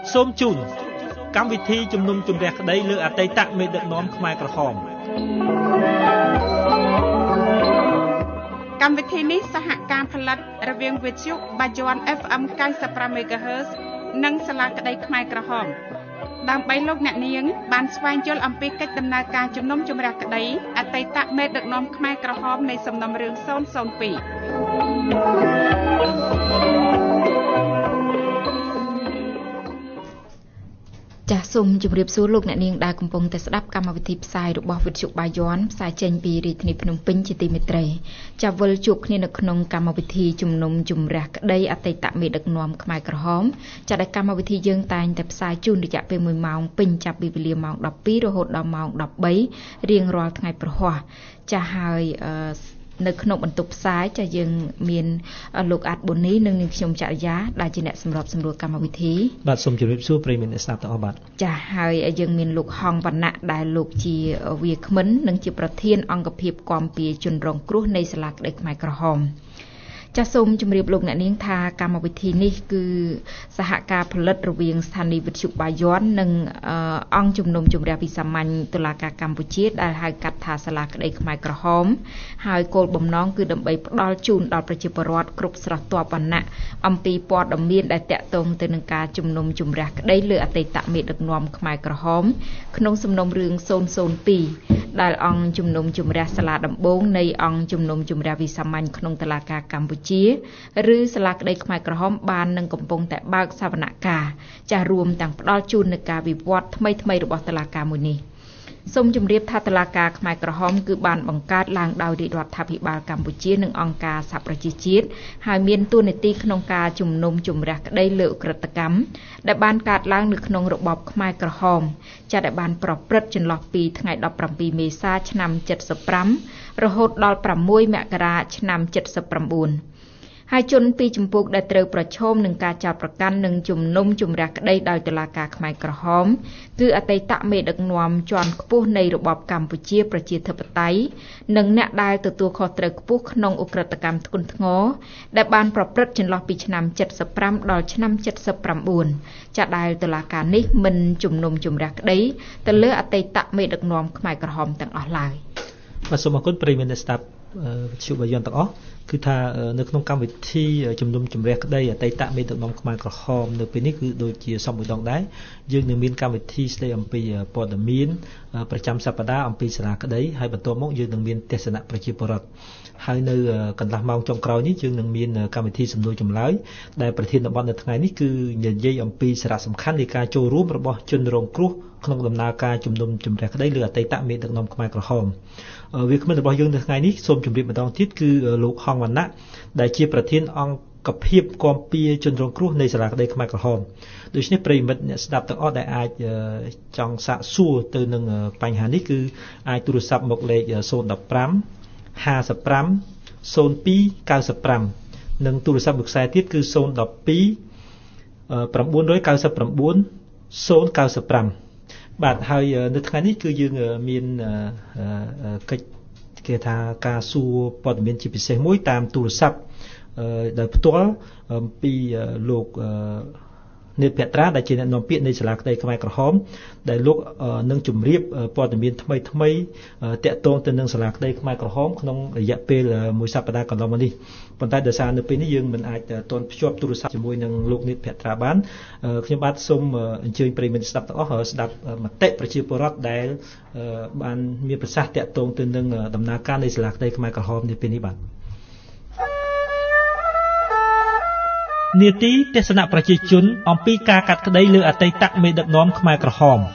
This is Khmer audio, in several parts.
សូមជូនកម្មវិធីជំនុំជម្រះក្តីលើអតីតមេដឹកនាំខ្មែរក្រហមកម្មវិធីនេះសហការផលិតរវាងវិទ្យុបាយ័ន FM 95 MHz និងសាលាក្តីខ្មែរក្រហមដើម្បីលោកអ្នកនាងបានស្វែងយល់អំពីកិច្ចដំណើរការជំនុំជម្រះក្តីអតីតមេដឹកនាំខ្មែរក្រហមនៃសំណុំរឿងចាសសូមជម្រាបសួរលោកអ្នកនាងដែលកំពុងតែស្ដាប់កម្មវិធីផ្សាយរបស់វិទ្យុបាយ័នផ្សាយចេញពីរាជធានីភ្នំពេញជាទីមេត្រីចាសវិលជួបគ្នានៅក្នុងកម្មវិធីជំនុំជម្រះក្តីអតីតមេដឹកនាំខ្មែរក្រហមចាសដែលកម្មវិធីយើងតែងតែផ្សាយជូនរយៈពេល1ម៉ោងពេញចាប់ពីវេលាម៉ោង12រហូតដល់ម៉ោង13រៀងរាល់ថ្ងៃព្រហស្បតិ៍ចាសហើយនៅក្នុងបន្ទប់ផ្សាយចាយើងមានលោកអាត់ប៊ូនីនិងនាងខ្ញុំចរិយាដែលជាអ្នកសម្របសម្រួលកម្មវិធីបាទសូមជម្រាបសួរប្រិយមិត្តអ្នកស្ដាប់ទាំងអស់បាទចាហើយយើងមានលោកហងវណ្ណៈដែលលោកជាវាគ្មិននិងជាប្រធានអង្គភិបគាំពារជនរងគ្រោះនៃសាលាក្តីខ្មែរក្រហមចាសសូមជម្រាបលោកអ្នកនាងថាកម្មវិធីនេះគឺសហការផលិតរវាងស្ថានីយ៍វិទ្យុបាយ័ននិងអង្គជំនុំជម្រះវិសាមញ្ញតុលាការកម្ពុជាដែលហៅកាត់ថាសាលាក្តីខ្មែរក្រហមហើយគោលបំណងគឺដើម្បីផ្ដល់ជូនដល់ប្រជាពលរដ្ឋគ្រប់ស្រះទាប់វណ្ណៈអំពីព័ត៌មានដែលតាក់ទងទៅនឹងការជំនុំជម្រះក្តីលើអតីតមេដឹកនាំខ្មែរក្រហមក្នុងសំណុំរឿង002ដែលអង្គជំនុំជម្រះសាលាដំបងនៃអង្គជំនុំជម្រះវិសាមញ្ញក្នុងតុលាការកម្ពុជាឬសាលាក្តីខ្មែរក្រហមបាននឹងកំពុងតែបើកសវនកម្មចាស់រួមទាំងផ្ដល់ជូននូវការវិវត្តថ្មីៗរបស់តុលាការមួយនេះសូមជម្រាបថាតុលាការខ្មែរក្រហមគឺបានបង្កើតឡើងដោយរាជរដ្ឋាភិបាលកម្ពុជានិងអង្គការសហប្រជាជាតិហើយមានតួនាទីក្នុងការជំនុំជម្រះក្តីលើឧក្រិដ្ឋកម្មដែលបានកើតឡើងនៅក្នុងរបបខ្មែរក្រហមចាដែលបានប្រព្រឹត្តចន្លោះពីថ្ងៃ17មេសាឆ្នាំ75រហូតដល់6មករាឆ្នាំ79ហើយជនពីរចម្ពោះដែលត្រូវប្រឈមនឹងការចោទប្រកាន់និងជំនុំជម្រះក្តីដោយតុលាការខ្មែរក្រហមគឺអតីតមេដឹកនាំជាន់ខ្ពស់នៃរបបកម្ពុជាប្រជាធិបតេយ្យនិងអ្នកដែលទទួលខុសត្រូវខ្ពស់ក្នុងឧក្រិដ្ឋកម្មធ្ងន់ធ្ងរដែលបានប្រព្រឹត្តចន្លោះពីឆ្នាំ75ដល់ឆ្នាំ79ចាដែលតុលាការនេះមិនជំនុំជម្រះក្តីទៅលើអតីតមេដឹកនាំខ្មែរក្រហមទាំងអស់ឡើយបាទសូមអរគុណប្រិយមិត្តអ្នកស្ដាប់វិទ្យុបាយ័នទាំងអស់គឺថានៅក្នុងកម្មវិធីជំនុំជម្រះក្តីអតីតមេដឹកនាំខ្មែរក្រហមនៅពេលនេះគឺដូចជាសពមួយដងដែរយើងនឹងមានកម្មវិធីស្ដីអំពីព័ត៌មានប្រចាំសប្តាហ៍អំពីសាលាក្តីហើយបន្ទាប់មកយើងនឹងមានទស្សនៈប្រជាពលរដ្ឋហើយនៅកន្លះម៉ោងចុងក្រោយនេះយើងនឹងមានកម្មវិធីសំណួរចម្លើយដែលប្រធានបទនៅថ្ងៃនេះគឺនិយាយអំពីសារៈសំខាន់នៃការចូលរួមរបស់ជនរងគ្រោះក្នុងដំណើរការជំនុំជម្រះក្តីលើអតីតមេដឹកនាំខ្មែរក្រហមវាគ្មិនរបស់យើងនៅថ្ងៃនេះសូមជម្រាបម្ដងទៀតគឺលោកហងវណ្ណៈដែលជាប្រធានអង្គភិបគាំពារជនរងគ្រោះនៃសាលាក្តីខ្មែរក្រហមដូច្នេះប្រិយមិត្តអ្នកស្ដាប់ទាំងអស់ដែលអាចចង់សាកសួរទៅនឹងបញ្ហានេះគឺអាចទូរស័ព្ទមកលេខ015 55 02 95និងទូរស័ព្ទមួយខ្សែទៀតគឺ012 999 095បាទហើយនៅថ្ងៃនេះគឺយើងមានកិច្ចគេថាការសួរព័ត៌មានជាពិសេសមួយតាមទូរស័ព្ទដោយផ្ទាល់ពីលោកនេតភត្រាដែលជាអ្នកនាំពាក្យនៃសាលាក្តីខ្មែរក្រហមដែលលោកនឹងជម្រាបព័ត៌មានថ្មីតាក់ទងទៅនឹងសាលាក្តីខ្មែរក្រហមក្នុងរយៈពេលមួយសប្តាហ៍កន្លងមកនេះប៉ុន្តែដោយសារនៅពេលនេះយើងមិនអាចទាន់ភ្ជាប់ទូរស័ព្ទជាមួយនឹងលោកនេតភត្រាបានខ្ញុំបាទសូមអញ្ជើញប្រិយមិត្តស្ដាប់ទាំងអស់ស្ដាប់មតិប្រជាពលរដ្ឋដែលបានមានប្រសាសន៍តាក់ទងទៅនឹងដំណើរការនៃសាលាក្តីខ្មែរក្រហមនៅពេលនេះបាទនាទីទស្សនៈប្រជាជនអំពីការកាត់ក្តីលើអតីតមេដឹកនាំខ្មែរក្រហម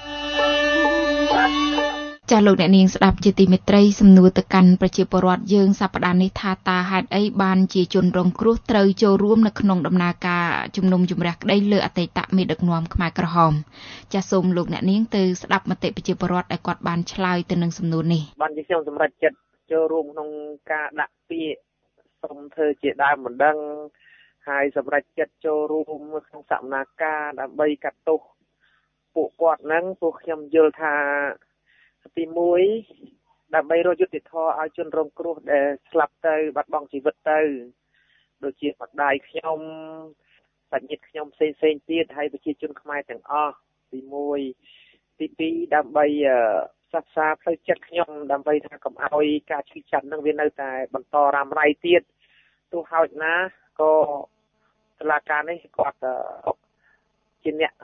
ចាលោកអ្នកនាងស្ដាប់ជាទីមេត្រីសំណួរទៅកាន់ប្រជាពលរដ្ឋយើងសប្តាហ៍នេះថាតើហេតុអីបានជាជនរងគ្រោះត្រូវចូលរួមនៅក្នុងដំណើរការជំនុំជម្រះក្តីលើអតីតមេដឹកនាំខ្មែរក្រហមចាសូមលោកអ្នកនាងទៅស្ដាប់មតិប្រជាពលរដ្ឋដែលគាត់បានឆ្លើយទៅនឹងសំណួរនេះបានជាខ្ញុំសម្រេចចិត្តចូលរួមក្នុងការដាក់ពាក្យសូមធ្វើជាដើមបណ្ដឹងហើយសម្រេចចិត្តចូលរួមក្នុងសកម្មភាពដើម្បីកាត់ទោសពួកគាត់ហ្នឹងពួកខ្ញុំយល់ថាទី1ដើម្បីរកយុត្តិធម៌ឲ្យជនរងគ្រោះដែលស្លាប់ទៅបាត់បង់ជីវិតទៅដូចជាម្ដាយខ្ញុំសាច់ញាតិខ្ញុំផ្សេងទៀតហើយប្រជាជនខ្មែរទាំងអស់ទី1ទី2ដើម្បីសិក្សាផ្លូវចិត្តខ្ញុំដើម្បីថាកុំឲ្យការឈឺចាប់នឹងវានៅតែបន្តរ៉ាំរ៉ៃទៀតទោះហោចណាក៏តុលាការនេះគាត់ជាអ្នក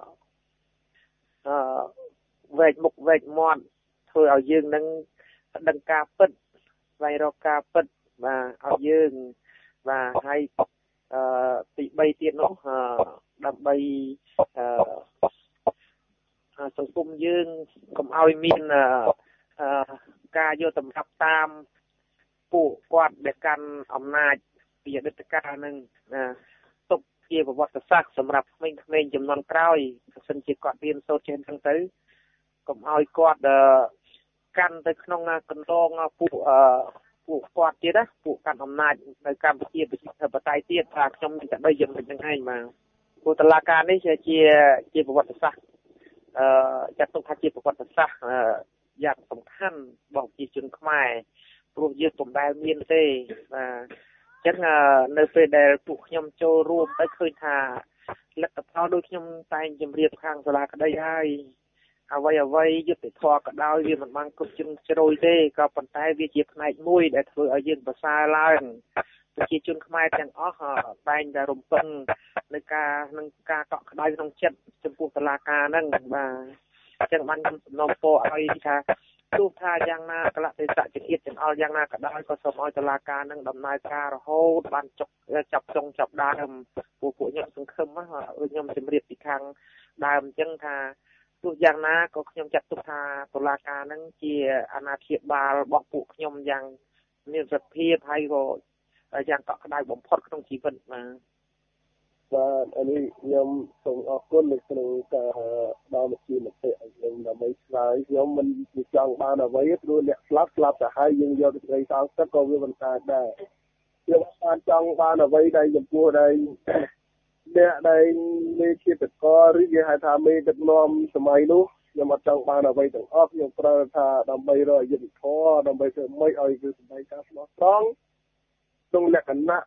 វែកមុខវែកមាត់ធ្វើឲ្យយើងនឹងដឹងការពិតស្វែងរកការពិតបាទឲ្យយើងបាទហើយទី3ទៀតនោះដើម្បីសង្គមយើងកុំឲ្យមានការយកតម្រាប់តាមពួកគាត់ដែលកាន់អំណាចពីអតីតកាលនឹងទុកជាប្រវត្តិសាស្ត្រសម្រាប់ក្មេងៗចំនួនក្រោយបើសិនជាគាត់រៀនសូត្រចេះហ្នឹងទៅកុំឲ្យគាត់កាន់ទៅក្នុងកន្លងពួកគាត់ទៀតណាពួកកាន់អំណាចនៅកម្ពុជាប្រជាធិបតេយ្យទៀតថាខ្ញុំមានតែ3យ៉ាងមិនហ្នឹងឯងបាទពួកតុលាការនេះជាប្រវត្តិសាស្ត្រចាត់ទុកថាជាប្រវត្តិសាស្ត្រយ៉ាងសំខាន់របស់ប្រជាជនខ្មែរព្រោះយើងពុំដែលមានទេបាទអញ្ចឹងនៅពេលដែលពួកខ្ញុំចូលរួមទៅឃើញថាលទ្ធផលដូចខ្ញុំតែងជម្រាបខាងសាលាក្តីហើយអ្វីយុទ្ធធម៌ក៏ដោយវាមិនបានគ្រប់ជ្រុងជ្រោយទេក៏ប៉ុន្តែវាជាផ្នែកមួយដែលធ្វើឲ្យយើងប្រសើរឡើងប្រជាជនខ្មែរទាំងអស់តែងតែរំពឹងនៅការកក់ក្ដៅក្នុងចិត្តចំពោះតុលាការហ្នឹងបាទអញ្ចឹងបានខ្ញុំសំណូមពរឲ្យថាទោះថាយ៉ាងណាកលៈទេសៈជាជាតិទាំងអស់យ៉ាងណាក៏ដោយក៏សូមឲ្យតុលាការនឹងដំណើរការរហូតបានចាប់ចុងចាប់ដើមពួកខ្ញុំសង្ឃឹមខ្ញុំជម្រាបពីខាងដើមអញ្ចឹងថាទោះយ៉ាងណាក៏ខ្ញុំចាត់ទុកថាតុលាការនឹងជាអាណាព្យាបាលរបស់ពួកខ្ញុំយ៉ាងមានសភាពហើយក៏យ៉ាងកក់ក្ដៅបំផុតក្នុងជីវិតបាទអានេះខ្ញុំសូមអរគុណនៅក្នុងការដល់មជ្ឈមណ្ឌលខ្ញុំដើម្បីឆ្លើយខ្ញុំមិនចង់បានអ្វីព្រោះអ្នកស្លាប់ទៅហើយយើងយកទៅត្រីសងទឹកក៏វាមិនកើតដែរខ្ញុំបានចង់បានអ្វីដែលចំពោះដែលអ្នកដែលមេជាតកឬគេហៅថាមេដឹកនាំសម័យនោះខ្ញុំអត់ចង់បានអ្វីទាំងអស់ខ្ញុំប្រើថាដើម្បីរកយុត្តិធម៌ដើម្បីធ្វើម៉េចឲ្យគឺសម្ដែងការស្មោះត្រង់ក្នុងលក្ខណៈ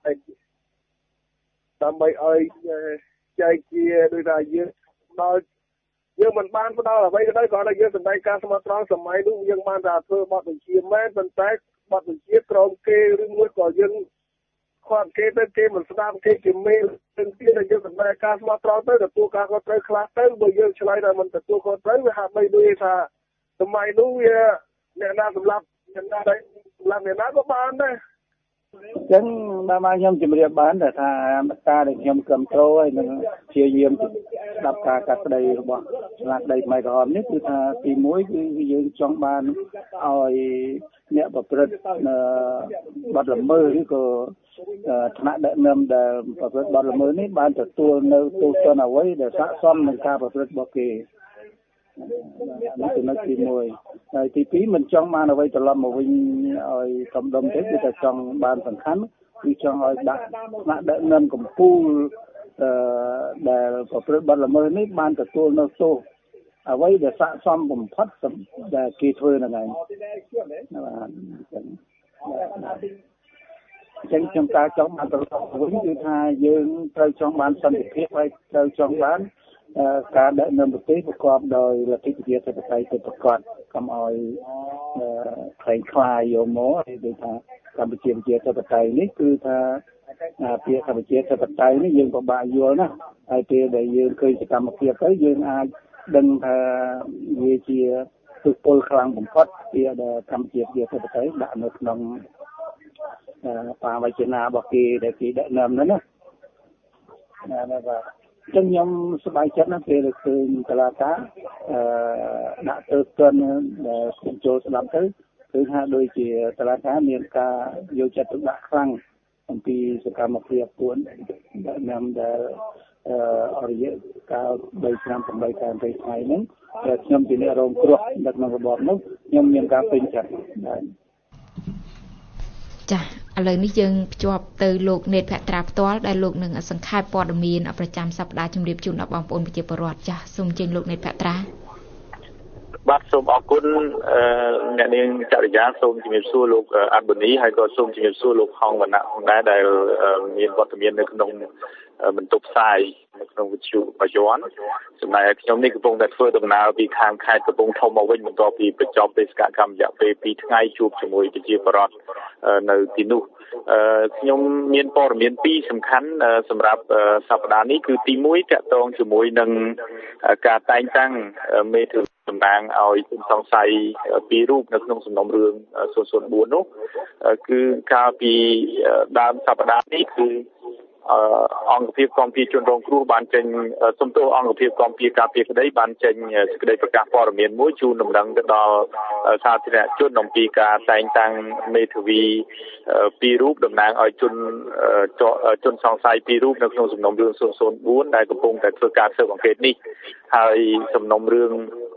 ដើម្បីឲ្យចែកជាដូចថាយើងដល់យើងមិនបានផ្ដល់អ្វីទៅគ្រាន់តែយើងសម្ដែងការស្មោះត្រង់សម័យនោះយើងបានតែធ្វើបទបញ្ជាមែនប៉ុន្តែបទបញ្ជាក្រោមគេឬមួយក៏យើងខាត់គេទៅគេមិនស្ដាប់គេជាមេទាំងទៀតដែលយើងសម្ដែងការស្មោះត្រង់ទៅទទួលការខុសត្រូវខ្លះទៅបើយើងឆ្លើយថាមិនទទួលខុសត្រូវវាហាក់បីដូចថាសម័យនោះវាអ្នកណាសម្លាប់អ្នកណាដែលសម្លាប់អ្នកណាក៏បានដែរអញ្ចឹងបានខ្ញុំជម្រាបបានតែថាការដែលខ្ញុំគ្រប់គ្រងហើយនឹងព្យាយាមស្ដាប់ការកាត់ក្តីរបស់ស្លាកដីខ្មែរក្រហមនេះគឺថាទី1គឺយើងចង់បានឲ្យអ្នកប្រព្រឹត្តបទល្មើសឬក៏ថ្នាក់ដឹកនាំដែលប្រព្រឹត្តបទល្មើសនេះបានទទួលនៅទោសទណ្ឌអ្វីដែលស័ក្តិសមនឹងការប្រព្រឹត្តរបស់គេនេះគឺនៅទី1ហើយទី2មិនចង់បានអ្វីត្រឡប់មកវិញឲ្យកំដុំទេគឺតែចង់បានសំខាន់គឺចង់ឲ្យដាក់ថ្នាក់ដឹកនាំកម្ពុជាដែលប្រព្រឹត្តបទល្មើសនេះបានទទួលនៅទោសអ្វីដែលស័ក្តិសមបំផុតដែលគេធ្វើហ្នឹងឯងចឹងខ្ញុំការចង់បានត្រឡប់វិញគឺថាយើងត្រូវចង់បានសន្តិភាពហើយត្រូវចង់បានការដឹកនាំប្រទេសប្រកបដោយលទ្ធិប្រជាធិបតេយ្យទៅប្រកបកុំឲ្យខ្លែងខ្លាយយកមកហើយដូចថាកម្ពុជាប្រជាធិបតេយ្យនេះគឺថាពាក្យកម្ពុជាធិបតេយ្យនេះយើងពិបាកយល់ណាស់ហើយពេលដែលយើងឃើញសកម្មភាពទៅយើងអាចដឹងថាវាជាទុកពលខ្លាំងបំផុតពីដែលកម្ពុជាប្រជាធិបតេយ្យដាក់នៅក្នុងបច្ចនារបស់គេដែលគេដឹកនាំហ្នឹងណាបាទចឹងខ្ញុំសប្បាយចិត្តណាស់ពេលឃើញតុលាការដាក់ទោសទណ្ឌដែលខ្ញុំចូលស្ដាប់ទៅគឺថាដូចជាតុលាការមានការយកចិត្តទុកដាក់ខ្លាំងអំពីសកម្មភាពពួកដឹកនាំដែលអរិយកាល3ឆ្នាំ8ខែ20ថ្ងៃហ្នឹងដែលខ្ញុំជាអ្នករងគ្រោះនៅក្នុងរបបនោះខ្ញុំមានការពេញចិត្តដែរចាឥឡូវនេះយើងភ្ជាប់ទៅលោកនេតភក្ត្រាផ្ទាល់ដែលលោកនឹងសង្ខេបព័ត៌មានប្រចាំសប្តាហ៍ជម្រាបជូនដល់បងប្អូនប្រជាពលរដ្ឋចាសូមអញ្ជើញលោកនេតភក្ត្រាបាទសូមអរគុណអ្នកនាងចរិយាសូមជំរាបសួរលោកអាត់បូនីហើយក៏សូមជំរាបសួរលោកហងវណ្ណៈផងដែរដែលមានវត្តមាននៅក្នុងបន្ទប់ផ្សាយនៅក្នុងវិទ្យុបាយ័នចំណែកខ្ញុំនេះកំពុងតែធ្វើដំណើរពីខាងខេត្តកំពង់ធំមកវិញបន្ទាប់ពីបញ្ចប់បេសកកម្មរយៈពេល2ថ្ងៃជួបជាមួយប្រជាពលរដ្ឋនៅទីនោះខ្ញុំមានព័ត៌មាន2សំខាន់សម្រាប់សប្តាហ៍នេះគឺទី1តាក់ទងជាមួយនឹងការតែងតាំងមេធាវីតំណាងឲ្យសង្ស័យ2រូបនៅក្នុងសំណុំរឿង004នោះគឺកាលពីដើមសប្តាហ៍នេះគឺអង្គភាពគាំពារជនរងគ្រោះបានចេញសំទោសអង្គភាពគាំពារការពារក្តីបានចេញសេចក្តីប្រកាសព័ត៌មានមួយជូនដំណឹងទៅដល់សាធារណជនអំពីការតែងតាំងមេធាវី2រូបតំណាងឲ្យជនសង្ស័យ2រូបនៅក្នុងសំណុំរឿង004ដែលកំពុងតែធ្វើការស៊ើបអង្កេតនេះហើយសំណុំរឿង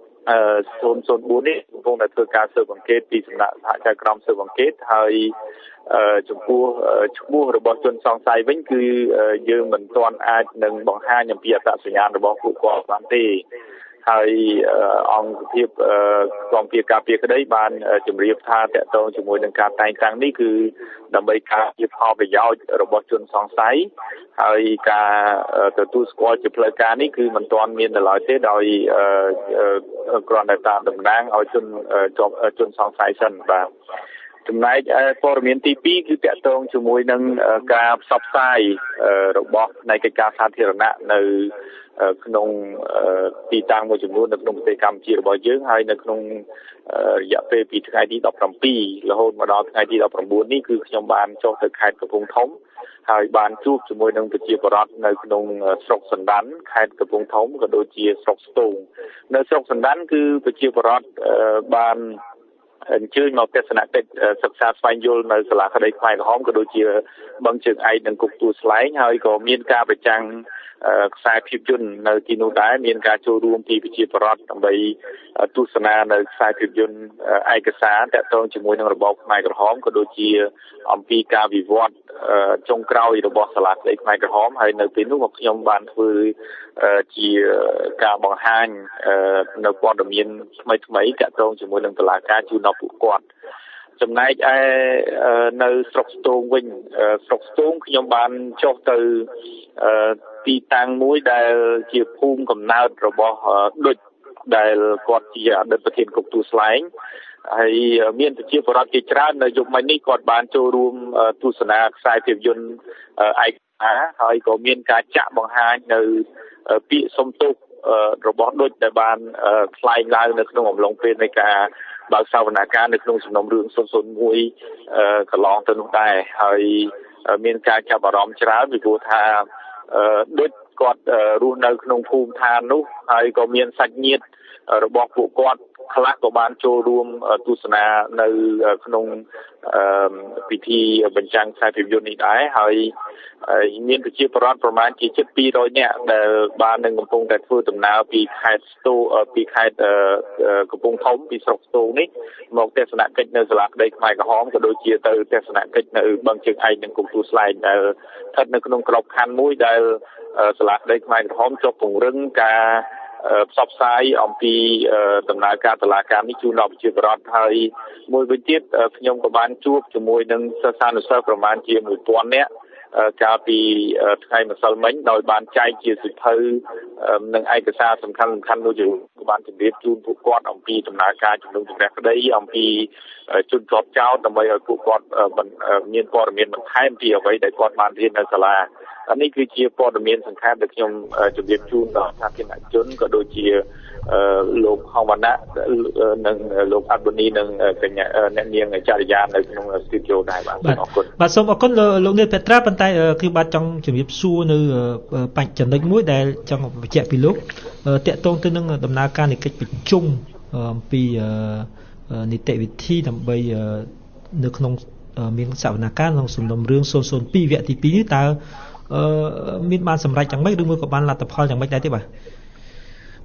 004នេះកំពុងតែធ្វើការស៊ើបអង្កេតពីសំណាក់សហការក្រមស៊ើបអង្កេតហើយចំពោះឈ្មោះរបស់ជនសង្ស័យវិញគឺយើងមិនទាន់អាចនឹងបង្ហាញអំពីអត្តសញ្ញាណរបស់ពួកគាត់បានទេហើយអង្គភាពគាំពារការពារក្តីបានជម្រាបថាតកតងជាមួយនឹងការតែងតាំងនេះគឺដើម្បីការជាផលប្រយោជន៍របស់ជនសង្ស័យហើយការទទួលស្គាល់ជាផ្លូវការនេះគឺមិនទាន់មាននៅឡើយទេដោយគ្រាន់តែតាមតំណាងឲ្យជនសង្ស័យសិនបាទចំណែកព័ត៌មានទី2គឺតកតងជាមួយនឹងការផ្សព្វផ្សាយរបស់ផ្នែកកិច្ចការសាធារណៈនៅក្នុងទីតាំងមួយចំនួននៅក្នុងប្រទេសកម្ពុជារបស់យើងហើយនៅក្នុងរយៈពេលពីថ្ងៃទី17រហូតមកដល់ថ្ងៃទី19នេះគឺខ្ញុំបានចុះទៅខេត្តកំពង់ធំហើយបានជួបជាមួយនឹងប្រជាពលរដ្ឋនៅក្នុងស្រុកសណ្ដានខេត្តកំពង់ធំក៏ដូចជាស្រុកស្ទូងនៅស្រុកសណ្ដានគឺប្រជាពលរដ្ឋបានអញ្ជើញមកទស្សនកិច្ចសិក្សាស្វែងយល់នៅសាលាក្តីខ្មែរក្រហមក៏ដូចជាបឹងជើងឯកនិងគុកទួលស្លែងហើយក៏មានការប្រចាំងខ្សែភាពយន្តនៅទីនោះដែរមានការចូលរួមពីប្រជាពលរដ្ឋដើម្បីទស្សនានៅខ្សែភាពយន្តឯកសារទាក់ទងជាមួយនឹងរបបខ្មែរក្រហមក៏ដូចជាអំពីការវិវត្តចុងក្រោយរបស់សាលាក្តីខ្មែរក្រហមហើយនៅពេលនោះក៏ខ្ញុំបានធ្វើជាការបង្ហាញនៅព័ត៌មានថ្មីៗទាក់ទងជាមួយនឹងតុលាការជូនដល់ពួកគាត់ចំណែកឯនៅស្រុកស្ទូងវិញស្រុកស្ទូងខ្ញុំបានចុះទៅទីតាំងមួយដែលជាភូមិកំណើតរបស់ឌុចដែលគាត់ជាអតីតប្រធានគុកទួលស្លែងហើយមានប្រជាពលរដ្ឋជាច្រើននៅយប់មិញនេះគាត់បានចូលរួមទស្សនាខ្សែភាពយន្តឯកសារហើយក៏មានការចាក់បង្ហាញនៅពាក្យសុំទោសរបស់ឌុចដែលបានថ្លែងឡើងនៅក្នុងអំឡុងពេលនៃការបើកសវនកម្មនៅក្នុងសំណុំរឿង001កន្លងទៅនោះដែរហើយមានការចាប់អារម្មណ៍ច្រើនពីព្រោះថាដូចគាត់រស់នៅក្នុងភូមិឋាននោះហើយក៏មានសាច់ញាតិរបស់ពួកគាត់ខ្លះក៏បានចូលរួមទស្សនានៅក្នុងពិធីបញ្ចាំងខ្សែភាពយន្តនេះដែរហើយមានប្រជាពលរដ្ឋប្រមាណជាជិត200នាក់ដែលបាននឹងកំពុងតែធ្វើដំណើរពីខេត្តកំពង់ធំពីស្រុកស្ទូងនេះមកទស្សនកិច្ចនៅសាលាក្តីខ្មែរក្រហមក៏ដូចជាទៅទស្សនកិច្ចនៅបឹងជើងឯកនិងគុកទួលស្លែងដែលស្ថិតនៅក្នុងក្របខ័ណ្ឌមួយដែលសាលាក្តីខ្មែរក្រហមចុះពង្រឹងការផ្សព្វផ្សាយអំពីដំណើរការតុលាការនេះជូនដល់ប្រជាពលរដ្ឋហើយមួយវិញទៀតខ្ញុំក៏បានជួបជាមួយនឹងសិស្សានុសិស្សប្រមាណជា1000នាក់កាលពីថ្ងៃម្សិលមិញដោយបានចែកជាសិភៅនិងឯកសារសំខាន់មួយចំនួនក៏បានជម្រាបជូនពួកគាត់អំពីដំណើរការជំនុំជម្រះក្តីអំពីជនជាប់ចោទដើម្បីឲ្យពួកគាត់មានព័ត៌មានបន្ថែមពីអ្វីដែលគាត់បានរៀននៅសាលានេះគឺជាព័ត៌មានសំខាន់ដែលខ្ញុំជម្រាបជូនដល់សាធារណជនក៏ដូចជាលោកហងវណ្ណៈនិងលោកអាត់ប៊ូនីនិងកញ្ញាអ្នកនាងចរិយានៅក្នុងស្ទូឌីយោដែរបាទអរគុណបាទសូមអរគុណលោកនាងពេត្រាប៉ុន្តែគឺបាទចង់ជម្រាបសួរនៅបញ្ហាចំណុចមួយដែលចង់បញ្ជាក់ពីលោកតាក់ទងទៅនឹងដំណើរការនៃកិច្ចប្រជុំអំពីនីតិវិធីដើម្បីនៅក្នុងមានសវនកម្មក្នុងសំណុំរឿង002វគ្គទី2នេះតើមានបានសម្រេចយ៉ាងម៉េចឬមួយក៏បានលទ្ធផលយ៉ាងម៉េចដែរទេបាទ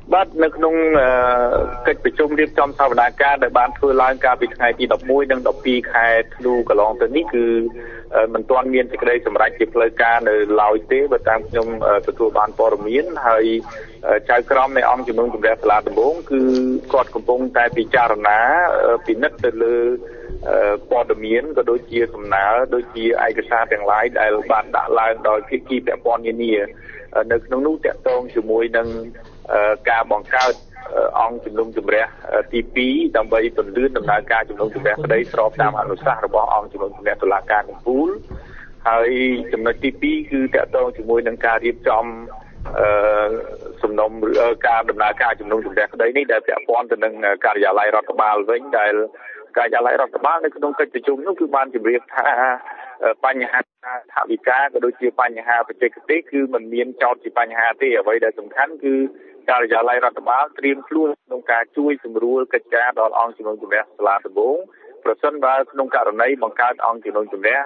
បាទនៅក្នុងកិច្ចប្រជុំរៀបចំសវនាការដែលបានធ្វើឡើងកាលពីថ្ងៃទី11និង12ខែធ្នូកន្លងទៅនេះគឺមិនទាន់មានសេចក្តីសម្រេចជាផ្លូវការនៅឡើយទេបើតាមខ្ញុំទទួលបានព័ត៌មានហើយចៅក្រមនៃអង្គជំនុំជម្រះសាលាដំបងគឺគាត់កំពុងតែពិចារណាពិនិត្យទៅលើព័ត៌មានក៏ដូចជាសំណើដូចជាឯកសារទាំងឡាយដែលបានដាក់ឡើងដោយភាគីពាក់ព័ន្ធនានានៅក្នុងនោះតាក់ទងជាមួយនឹងការបង្កើតអង្គជំនុំជម្រះទី2ដើម្បីពន្លឿនដំណើរការជំនុំជម្រះក្តីស្របតាមអនុសាសន៍របស់អង្គជំនុំជម្រះតុលាការកំពូលហើយចំណុចទី2គឺតាក់ទងជាមួយនឹងការរៀបចំសំណុំការដំណើរការជំនុំជម្រះក្តីនេះដែលពាក់ព័ន្ធទៅនឹងការិយាល័យរដ្ឋបាលវិញដែលការិយាល័យរដ្ឋបាលនៅក្នុងកិច្ចប្រជុំនោះគឺបានជម្រាបថាបញ្ហាថវិកាក៏ដូចជាបញ្ហាបច្ចេកទេសគឺมันមានចោទជាបញ្ហាទេអ្វីដែលសំខាន់គឺការិយាល័យរដ្ឋបាលត្រៀមខ្លួនក្នុងការជួយសម្រួលកិច្ចការដល់អង្គជំនុំជម្រះសាលាដំបងប្រសិនបើក្នុងករណីបង្កើតអង្គជំនុំជម្រះ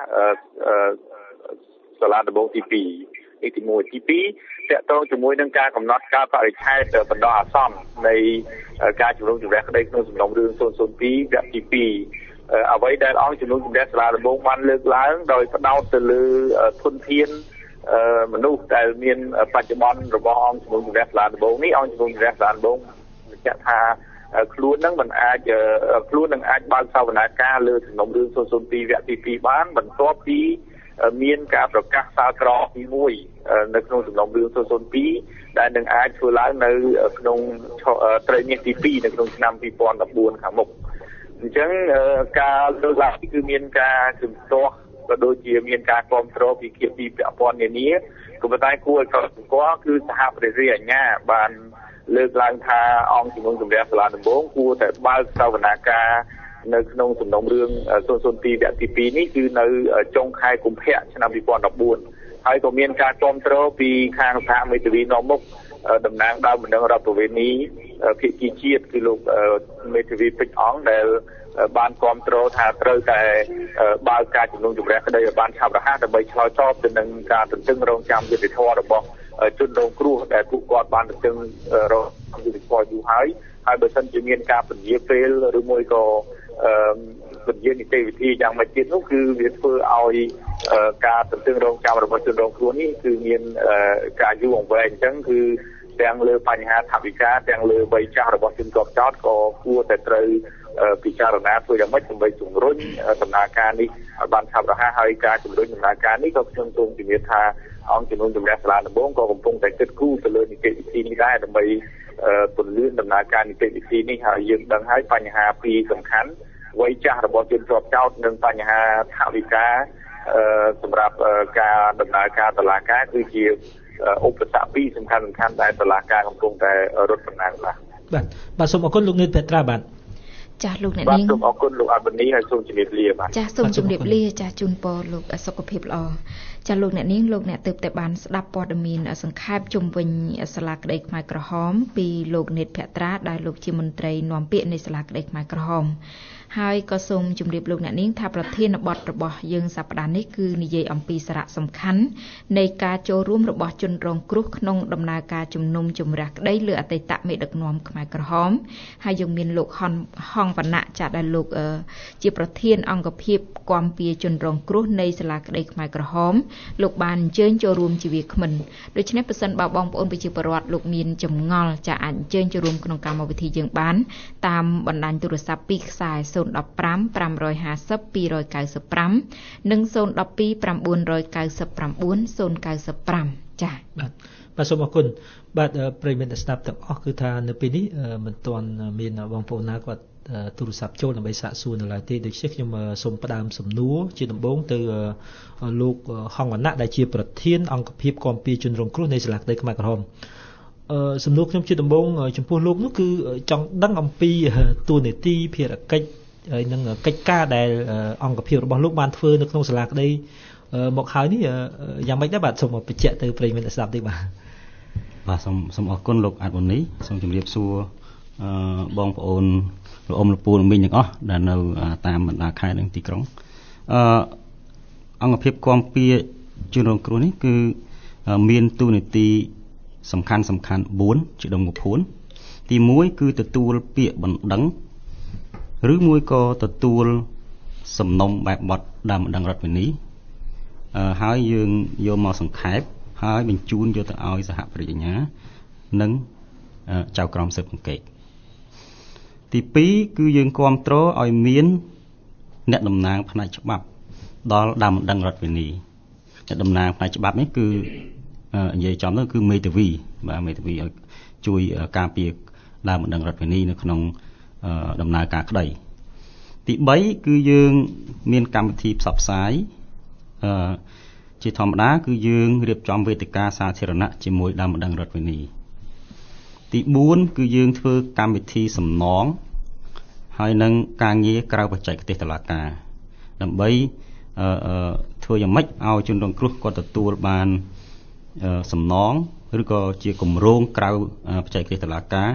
សាលាដំបងទី2នេះទី1ទី2តាក់ទងជាមួយនឹងការកំណត់កាលបរិច្ឆេទបណ្ដោះអាសន្ននៃការជំនុំជម្រះក្តីក្នុងសំណុំរឿង002វគ្គទី2អ្វីដែលអង្គជំនុំជម្រះសាលាដំបងបានលើកឡើងដោយផ្ដោតទៅលើធនធានមនុស្សដែលមានបច្ចុប្បន្នរបស់អង្គជំនុំជម្រះសាលាដំបងនេះអង្គជំនុំជម្រះសាលាដំបងបញ្ជាក់ថាខ្លួននឹងមិនអាចបើកសវនាការលើសំណុំរឿង002វគ្គទី2បានបន្ទាប់ពីមានការប្រកាសសាលក្រមទី1នៅក្នុងសំណុំរឿង002ដែលនឹងអាចធ្វើឡើងនៅក្នុងត្រីមាសទី2នៅក្នុងឆ្នាំ2014ខាងមុខអញ្ចឹងការលើកឡើងគឺមានការជំទាស់ក៏ដូចជាមានការគ្រប់គ្រងពីភាគីពាក់ព័ន្ធនានាក៏ប៉ុន្តែគួរឲ្យកត់សម្គាល់គឺសហប្រតិរិយាអាជ្ញាបានលើកឡើងថាអង្គជំនុំជម្រះសាលាដំបងគួរតែបើកសវនាការនៅក្នុងសំណុំរឿង002វគ្គទី2នេះគឺនៅចុងខែកុម្ភៈឆ្នាំ2014ហើយក៏មានការគ្រប់គ្រងពីខាងសហមេធាវីនាំមុខតំណាងដើមបណ្ដឹងរដ្ឋប្រវេណីភាគីជាតិគឺលោកមេធាវីពេជ្រអង្គដែលបានគ្រប់គ្រងថាត្រូវតែបើកការជំនុំជម្រះក្តីឲ្យបានឆាប់រហ័សដើម្បីឆ្លើយតបទៅនឹងការទន្ទឹងរង់ចាំយុត្តិធម៌របស់ជនរងគ្រោះដែលពួកគាត់បានទន្ទឹងរង់យុត្តិធម៌យូរហើយបើសិនជាមានការពន្យាពេលឬមួយក៏ពន្យានីតិវិធីយ៉ាងម៉េចទៀតនោះគឺវាធ្វើឲ្យការទន្ទឹងរង់ចាំរបស់ជនរងគ្រោះនេះគឺមានការយូរអង្វែងអញ្ចឹងគឺទាំងលើបញ្ហាថវិកាទាំងលើវ័យចាស់របស់ជនជាប់ចោតក៏គួរតែត្រូវពិចារណាធ្វើយ៉ាងម៉េចដើម្បីជំរុញដំណើរការនេះឲ្យបានឆាប់រហ័សហើយការជំរុញដំណើរការនេះក៏ខ្ញុំសូមជំរាបថាអង្គជំនុំជម្រះសាលាដំបងក៏កំពុងតែគិតគូរទៅលើនីតិវិធីនេះដែរដើម្បីពន្លឿនដំណើរការនីតិវិធីនេះហើយយើងដឹងហើយបញ្ហាពីរសំខាន់វ័យចាស់របស់ជនជាប់ចោតនិងបញ្ហាថវិកាសម្រាប់ការដំណើរការតុលាការគឺជាឧបសគ្គពីរសំខាន់ដែលតុលាការកំពុងតែរត់បណ្ដឹងបាទសូមអរគុណលោកនេតភត្រាបាទចាស់លោកអ្នកនាងសូមអរគុណលោកអាត់បនីហើយសូមជម្រាបលាបាទចាស់សូមជម្រាបលាចាស់ជូនពរលោកសុខភាពល្អចាស់លោកអ្នកនាងលោកអ្នកទើបតែបានស្ដាប់ព័ត៌មានសង្ខេបជុំវិញសាលាក្តីខ្មែរក្រហមពីលោកនេតភត្រាដែលលោកជាមន្ត្រីនាំពាក្យនៃសាលាក្តីខ្មែរក្រហមហើយក៏សូមជម្រាបលោកអ្នកនាងថាប្រធានបទរបស់យើងសប្តាហ៍នេះគឺនិយាយអំពីសារៈសំខាន់នៃការចូលរួមរបស់ជនរងគ្រោះក្នុងដំណើរការជំនុំជម្រះក្តីលើអតីតមេដឹកនាំខ្មែរក្រហមហើយយើងមានលោកហងវណ្ណៈចាដែលលោកជាប្រធានអង្គភិបគាំពៀជនរងគ្រោះនៃសាលាក្តីខ្មែរក្រហមលោកបានអញ្ជើញចូលរួមជាវាគ្មិនដូច្នេះប្រសិនបើបងប្អូនប្រជាពលរដ្ឋលោកមានចម្ងល់ចាអាចអញ្ជើញចូលរួមក្នុងកម្មវិធីយើងបានតាមបណ្ដាញទូរស័ព្ទពីខ្សែ015 550 295និង012 999 095ចា៎បាទសូមអរគុណបាទប្រិយមិត្តស្ដាប់ទាំងអស់គឺថានៅពេលនេះមិនទាន់មានបងប្អូនណាគាត់ទូរស័ព្ទចូលដើម្បីសាកសួរនៅឡើយទេដូច្នេះខ្ញុំសូមផ្ដើមសំណួរជាដំបូងទៅលោកហងវណ្ណៈដែលជាប្រធានអង្គភិបគាំពៀជនរងគ្រោះនៃសាលាក្តីខ្មែរក្រហមសំណួរខ្ញុំជាដំបូងចំពោះលោកនោះគឺចង់ដឹងអំពីតួនាទីភារកិច្ចហើយនឹងកិច្ចការដែលអង្គភាពរបស់លោកបានធ្វើនៅក្នុងសាលាក្តីមកហើយនេះយ៉ាងម៉េចដែរបាទសូមបញ្ជាក់ទៅប្រិយមិត្តស្ដាប់តិចបាទសូមអរគុណលោកអាត់បូនីសូមជម្រាបសួរបងប្អូនលោកអ៊ំលោកពូលោកមីងទាំងអស់ដែលនៅតាមបណ្ដាខេត្តនិងទីក្រុងអង្គភាពគាំពៀជនរងគ្រោះនេះគឺមានតួនាទីសំខាន់4ជាដុំកំភួនទី1គឺទទួលពាក្យបណ្ដឹងឬមួយក៏ទទួលសំណុំបែបបទដើមបណ្ដឹងរដ្ឋវិនីហើយយើងយកមកសង្ខេបហើយបញ្ជូនយកទៅឲ្យសហប្រតិញ្ញានិងចៅក្រមស៊ើបអង្កេតទី2គឺយើងគាំទ្រឲ្យមានអ្នកតំណាងផ្នែកច្បាប់ដល់ដើមបណ្ដឹងរដ្ឋវិនីអ្នកតំណាងផ្នែកច្បាប់នេះគឺនិយាយចំទៅគឺមេធាវីបាទមេធាវីឲ្យជួយការពារដើមបណ្ដឹងរដ្ឋវិនីនៅក្នុងដំណើរការក្តីទី3គឺយើងមានកម្មវិធីផ្សព្វផ្សាយជាធម្មតាគឺយើងរៀបចំវេទិកាសាធារណៈជាមួយដើមបណ្ដឹងរដ្ឋវិនីទី4គឺយើងធ្វើកម្មវិធីសំណងហើយនឹងការងារក្រៅបច្ចេកទេសតុលាការដើម្បីធ្វើយ៉ាងម៉េចឲ្យជនរងគ្រោះគាត់ទទួលបានសំណងឬក៏ជាគម្រោងក្រៅបច្ចេកទេសតុលាការ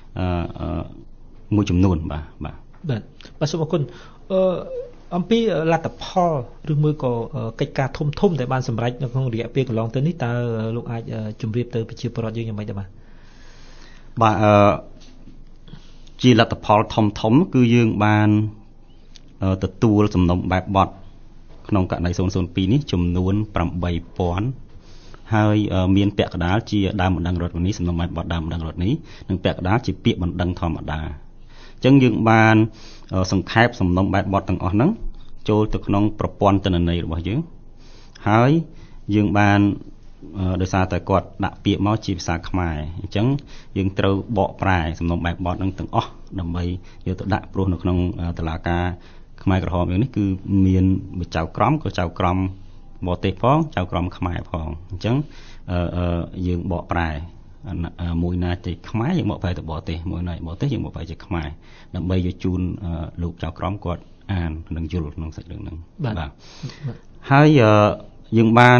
មួយចំនួនបាទសូមអរគុណអំពីលទ្ធផលឬមួយក៏កិច្ចការធំដែលបានសម្រេចនៅក្នុងរយៈពេលកន្លងទៅនេះតើលោកអាចជម្រាបទៅប្រជាពលរដ្ឋយើងយ៉ាងម៉េចដែរបាទជាលទ្ធផលធំគឺយើងបានទទួលសំណុំបែបបទក្នុងករណី002នេះចំនួន 8,000 ហើយមានពាក់កណ្ដាលជាដើមបណ្ដឹងរដ្ឋវិនីសំណុំបែបបទដើមបណ្ដឹងរដ្ឋនេះនិងពាក់កណ្ដាលជាពាក្យបណ្ដឹងធម្មតាអញ្ចឹងយើងបានសង្ខេបសំណុំបែបបទទាំងអស់ហ្នឹងចូលទៅក្នុងប្រព័ន្ធទិន្នន័យរបស់យើងហើយយើងបានដោយសារតែគាត់ដាក់ពាក្យមកជាភាសាខ្មែរអញ្ចឹងយើងត្រូវបកប្រែសំណុំបែបបទហ្នឹងទាំងអស់ដើម្បីយកទៅដាក់ព្រោះនៅក្នុងតុលាការខ្មែរក្រហមនេះគឺមានចៅក្រមក៏ចៅក្រមបរទេសផងចៅក្រមខ្មែរផងអញ្ចឹងយើងបកប្រែមួយណាជាខ្មែរយើងបកប្រែទៅបរទេសមួយណាបរទេសយើងបកប្រែជាខ្មែរដើម្បីយកជូនលោកចៅក្រមគាត់អាននិងយល់ក្នុងសាច់រឿងហ្នឹងបាទហើយយើងបាន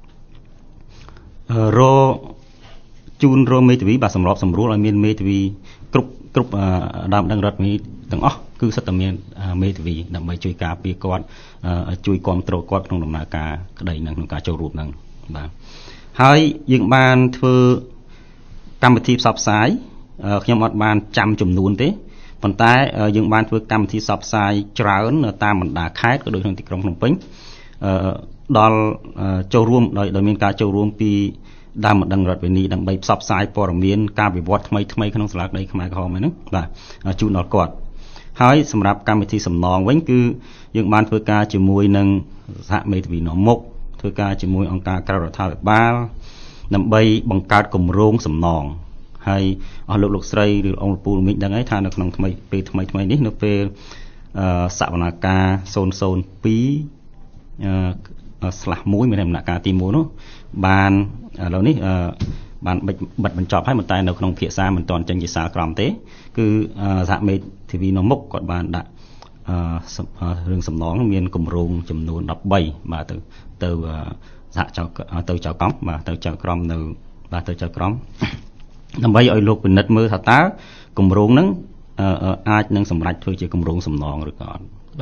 ជូនរមេធាវីបាទសម្របសម្រួលឲ្យមានមេធាវីគ្រប់ដើមដឹងរដ្ឋវិនីទាំងអស់គឺសិតតែមានមេធាវីដើម្បីជួយការពារគាត់ជួយគ្រប់គ្រងគាត់ក្នុងដំណើរការក្តីនឹងក្នុងការចូលរួមនឹងបាទហើយយើងបានធ្វើកម្មវិធីផ្សព្វផ្សាយខ្ញុំអត់បានចាំចំនួនទេប៉ុន្តែយើងបានធ្វើកម្មវិធីផ្សព្វផ្សាយច្រើនតាមបណ្ដាខេត្តក៏ដូចក្នុងទីក្រុងភ្នំពេញដល់ចូលរួមដោយមានការចូលរួមពីដើមបណ្ដឹងរដ្ឋវិនីដើម្បីផ្សព្វផ្សាយព័ត៌មានការវិវត្តថ្មីក្នុងសាលាក្តីខ្មែរក្រហមហ្នឹងបាទជូនដល់គាត់ហើយសម្រាប់កម្មវិធីសំណងវិញគឺយើងបានធ្វើការជាមួយនឹងសហមេធាវីនាំមុខធ្វើការជាមួយអង្គការក្រៅរដ្ឋាភិបាលដើម្បីបង្កើតគម្រោងសំណងហើយអស់លោកស្រីឬអង្គពូលមីងដឹងហើយថានៅក្នុងពេលថ្មីនេះនៅពេលសវនកម្ម002/1មានដំណាក់កាលទី1នោះបានឥឡូវនេះបានបិទបញ្ចប់ហើយតែនៅក្នុងភាសាមិនទាន់ចេញជាសារក្រមទេគឺសហមេធាវីនៅមុខគាត់បានដាក់រឿងសំណងមានគម្រោងចំនួន13បាទទៅសហទៅចៅក្រមបាទទៅចៅក្រមនៅបាទទៅចៅក្រមដើម្បីឲ្យលោកពិនិត្យមើលថាតើគម្រោងហ្នឹងអាចនឹងសម្រេចធ្វើជាគម្រោងសំណងឬក៏អត់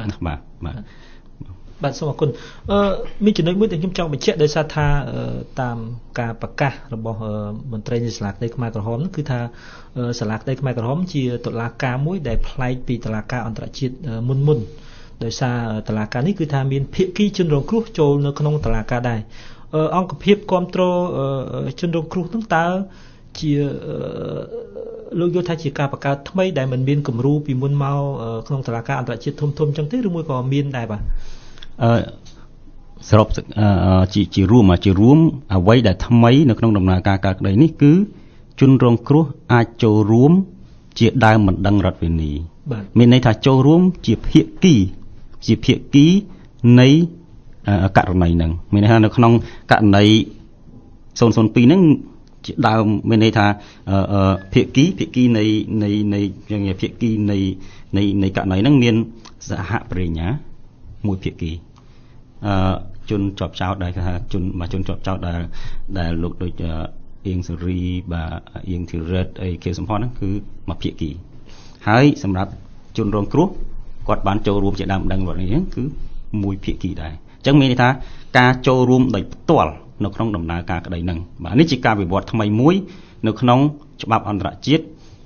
បាទសូមអរគុណមានចំណុចមួយដែលខ្ញុំចង់បញ្ជាក់ដោយសារថាតាមការប្រកាសរបស់មន្ត្រីនៃសាលាក្តីខ្មែរក្រហមគឺថាសាលាក្តីខ្មែរក្រហមជាតុលាការមួយដែលប្លែកពីតុលាការអន្តរជាតិមុនដោយសារតុលាការនេះគឺថាមានភាគីជនរងគ្រោះចូលនៅក្នុងតុលាការដែរអង្គភាពគ្រប់គ្រងជនរងគ្រោះហ្នឹងតើជាលោកយល់ថាជាការបង្កើតថ្មីដែលមិនមានគំរូពីមុនមកក្នុងតុលាការអន្តរជាតិធំអញ្ចឹងទេឬមួយក៏មានដែរបាទសរុបជារួមអ្វីដែលថ្មីនៅក្នុងដំណើរការកើតក្តីនេះគឺជនរងគ្រោះអាចចូលរួមជាដើមបណ្ដឹងរដ្ឋវិនីមានន័យថាចូលរួមជាភាគីនៃករណីហ្នឹងមានន័យថានៅក្នុងករណី002ហ្នឹងជាដើមមានន័យថាភាគីនៃយ៉ាងភាគីនៃករណីហ្នឹងមានសហប្រញ្ញាមួយភាគីជនជាប់ចោតដែលគេថាជនជាប់ចោតដែលលោកដូចអៀងសេរីបាទអៀងធីរិតអីខេសំផនហ្នឹងគឺមួយភាគីហើយសម្រាប់ជនរងគ្រោះគាត់បានចូលរួមជាដើមបណ្ដឹងរដ្ឋនេះគឺមួយភាគីដែរអញ្ចឹងមានន័យថាការចូលរួមដោយផ្ទាល់នៅក្នុងដំណើរការក្តីហ្នឹងបាទនេះជាការវិវត្តថ្មីមួយនៅក្នុងច្បាប់អន្តរជាតិ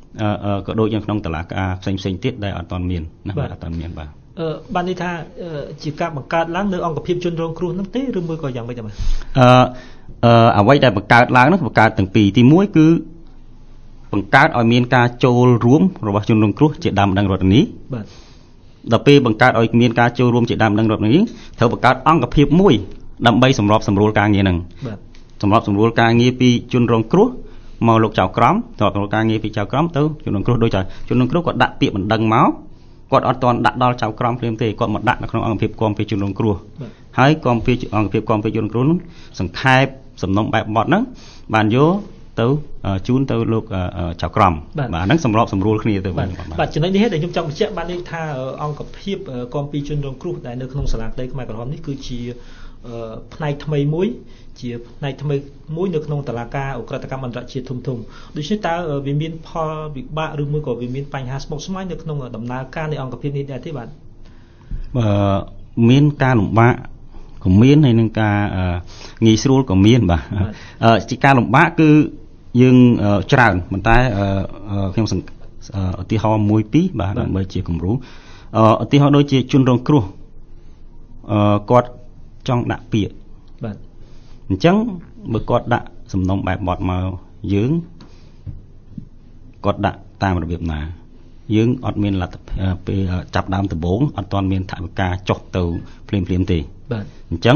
ក៏ដូចយ៉ាងក្នុងតុលាការផ្សេងទៀតដែលអត់ទាន់មានណាបាទអត់ទាន់មានបាទបានន័យថាជាការបង្កើតឡើងនៅអង្គភាពជនរងគ្រោះហ្នឹងទេឬមួយក៏យ៉ាងម៉េចដែរបាទអ្វីដែលបង្កើតឡើងនោះបង្កើតទាំងពីរទី1គឺបង្កើតឲ្យមានការចូលរួមរបស់ជនរងគ្រោះជាដើមម្ដងរដ្ឋនីបាទដល់ពេលបង្កើតឲ្យមានការចូលរួមជាដើមម្ដងរដ្ឋនីត្រូវបង្កើតអង្គភាពមួយដើម្បីសម្របសម្រួលការងារហ្នឹងបាទសម្របសម្រួលការងារពីជនរងគ្រោះមកលោកចៅក្រមសម្របសម្រួលការងារពីចៅក្រមទៅជនរងគ្រោះដូចតែជនរងគ្រោះគាត់ដាក់ពាក្យបណ្ដឹងមកគាត់អត់ទាន់ដាក់ដល់ចៅក្រមព្រាមទេគាត់មកដាក់នៅក្នុងអង្គភាពគាំពីជនរងគ្រោះហើយគាំពីអង្គភាពគាំពីជនរងគ្រោះនោះសង្ខេបសំណុំបែបបទហ្នឹងបានយកទៅជូនទៅលោកចៅក្រមបាទហ្នឹងសម្របសម្រួលគ្នាទៅបាទចំណុចនេះដែលខ្ញុំចង់បញ្ជាក់បាននេះថាអង្គភាពគាំពីជនរងគ្រោះដែលនៅក្នុងសាលាក្តីខ្មែរក្រហមនេះគឺជាផ្នែកថ្មីមួយជាផ្នែកថ្មីមួយនៅក្នុងតុលាការអក្រិតកម្មអន្តរជាតិធំដូច្នេះតើវាមានផលវិបាកឬមួយក៏វាមានបញ្ហាស្មុគស្មាញនៅក្នុងដំណើរការនៃអង្គភាពនេះដែរទេបាទមានការលំបាកក៏មានហើយនឹងការងាយស្រួលក៏មានបាទជាការលំបាកគឺយើងច្រើនប៉ុន្តែខ្ញុំឧទាហរណ៍មួយពីរបាទដើម្បីជាគំរូឧទាហរណ៍ដូចជាជនរងគ្រោះគាត់ចង់ដាក់ពាក្យបាទអញ្ចឹងបើគាត់ដាក់សំណុំបែបបទមកយើងគាត់ដាក់តាមរបៀបណាយើងអត់មានលទ្ធភាពពេលចាប់ដើមដំបូងអត់ទាន់មានថវិកាចុះទៅភ្លាមទេបាទអញ្ចឹង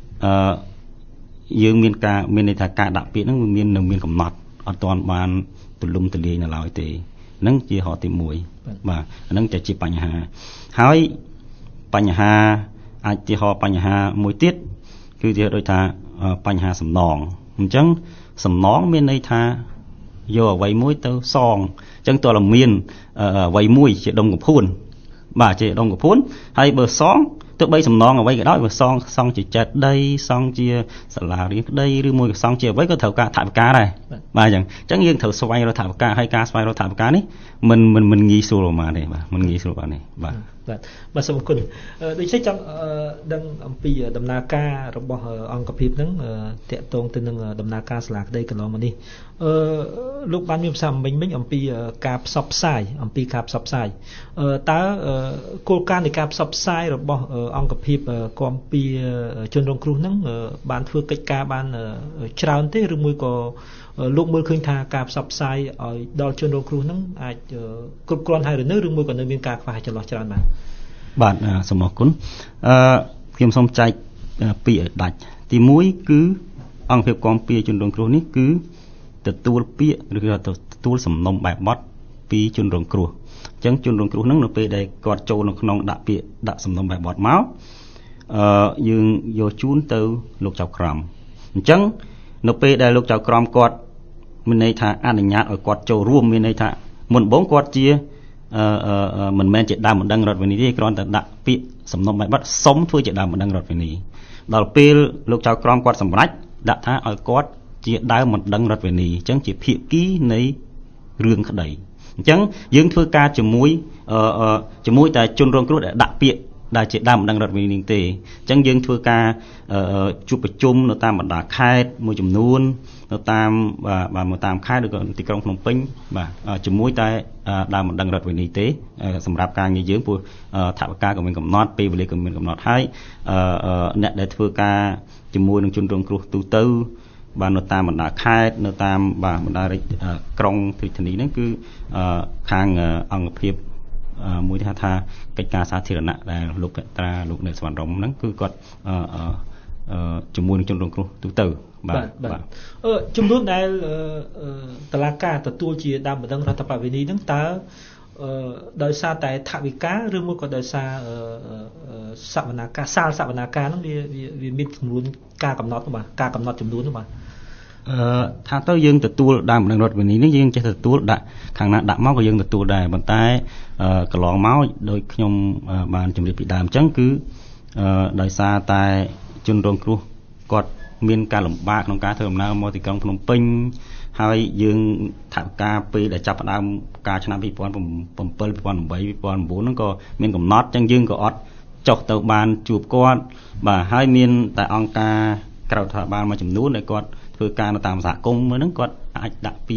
យើងមានន័យថាការដាក់ពាក្យហ្នឹងមានកំណត់អត់ទាន់បានទូលំទូលាយនៅឡើយទេហ្នឹងជាហោទី1បាទហ្នឹងតែជាបញ្ហាហើយបញ្ហាអាចទីហោបញ្ហាមួយទៀតគឺជាដូចថាបញ្ហាសំណងអញ្ចឹងសំណងមានន័យថាយកអ្វីមួយទៅសងអញ្ចឹងតើមានអ្វីមួយជាដុំកំភួនបាទជាដុំកំភួនហើយបើសងទោះបីសំណងអ្វីក៏ដោយបើសងជាចិត្តដីសងជាសាលារៀនក្តីឬមួយក៏សងជាអ្វីក៏ត្រូវការថវិកាដែរបាទអញ្ចឹងយើងត្រូវស្វែងរកថវិកាហើយការស្វែងរកថវិកានេះមិនងាយស្រួលប៉ុន្មានទេបាទមិនងាយស្រួលប៉ុន្មានទេបាទសូមអរគុណដូចនេះចង់ដឹងអំពីដំណើរការរបស់អង្គភាពហ្នឹងតាក់ទងទៅនឹងដំណើរការសាលាក្តីកន្លងមកនេះលោកបានមានប្រសាសន៍មិញអំពីការផ្សព្វផ្សាយតើគោលការណ៍នៃការផ្សព្វផ្សាយរបស់អង្គភាពគាំពីជនរងគ្រោះហ្នឹងបានធ្វើកិច្ចការបានច្រើនទេឬមួយក៏លោកមើលឃើញថាការផ្សព្វផ្សាយឲ្យដល់ជនរងគ្រោះហ្នឹងអាចគ្រប់គ្រាន់ហើយឬនៅឬមួយក៏នៅមានការខ្វះចន្លោះច្រើនបាទសូមអរគុណខ្ញុំសូមចែកពីឲ្យដាច់ទី1គឺអង្គភាពគាំពីជនរងគ្រោះនេះគឺទទួលពាក្យឬក៏ទទួលសំណុំបែបបទពីជនរងគ្រោះអញ្ចឹងជនរងគ្រោះហ្នឹងនៅពេលដែលគាត់ចូលនៅក្នុងដាក់ពាក្យដាក់សំណុំបែបបទមកយើងយកជូនទៅលោកចៅក្រមអញ្ចឹងនៅពេលដែលលោកចៅក្រមគាត់មានន័យថាអនុញ្ញាតឲ្យគាត់ចូលរួមមានន័យថាមុនបងគាត់ជាមិនមែនជាដើមបណ្ដឹងរដ្ឋវិន័យទេគ្រាន់តែដាក់ពាក្យសំណុំបែបបទសុំធ្វើជាដើមបណ្ដឹងរដ្ឋវិន័យដល់ពេលលោកចៅក្រមគាត់សម្រេចដាក់ថាឲ្យគាត់ជាដើមបណ្ដឹងរដ្ឋវិន័យអញ្ចឹងជាភាគីនៃរឿងក្តីអញ្ចឹងយើងធ្វើការជាមួយតែជនរងគ្រោះដែលដាក់ពាក្យដែលជាដើមបណ្ដឹងរដ្ឋវិន័យទេអញ្ចឹងយើងធ្វើការជួបប្រជុំនៅតាមបណ្ដាខេត្តមួយចំនួននៅតាមខេត្តឬក៏ទីក្រុងភ្នំពេញបាទជាមួយតែដើមបណ្ដឹងរដ្ឋវិន័យទេសម្រាប់ការងារយើងព្រោះថវិកាក៏មានកំណត់ពេលវេលាក៏មានកំណត់ហើយអ្នកដែលធ្វើការជាមួយនឹងជនរងគ្រោះទូទៅបាទនៅតាមបណ្ដាខេត្តនៅតាមបណ្ដាក្រុងរាជធានីហ្នឹងគឺខាងអង្គភាពមួយថាកិច្ចការសាធារណៈដែលលោកពេត្រាលោកនៅសវណ្ណរមហ្នឹងគឺគាត់ជាមួយនឹងជនរងគ្រោះទូទៅបាទចំនួនដែលតុលាការទទួលជាដើមបណ្ដឹងរដ្ឋបាលវិន័យហ្នឹងតើដោយសារតែថវិកាឬមួយក៏ដោយសារសវនាការសាលសវនាការហ្នឹងវាមានចំនួនការកំណត់បាទការកំណត់ចំនួនហ្នឹងបាទថាទៅយើងទទួលដើមបណ្ដឹងរដ្ឋវិន័យនេះយើងចេះទទួលដាក់ខាងណាដាក់មកក៏យើងទទួលដែរប៉ុន្តែកន្លងមកដោយខ្ញុំបានជម្រាបពីដើមអញ្ចឹងគឺដោយសារតែជនរងគ្រោះគាត់មានការលំបាកក្នុងការធ្វើដំណើរមកទីក្រុងភ្នំពេញហើយយើងថវិកាពេលដែលចាប់ផ្ដើមការឆ្នាំ2007 2008 2009ហ្នឹងក៏មានកំណត់អញ្ចឹងយើងក៏អត់ចុះទៅបានជួបគាត់បាទហើយមានតែអង្គការក្រៅរដ្ឋាភិបាលមួយចំនួនដែលគាត់ធ្វើការនៅតាមសហគមន៍ហ្នឹងគាត់អាចដាក់ពាក្យ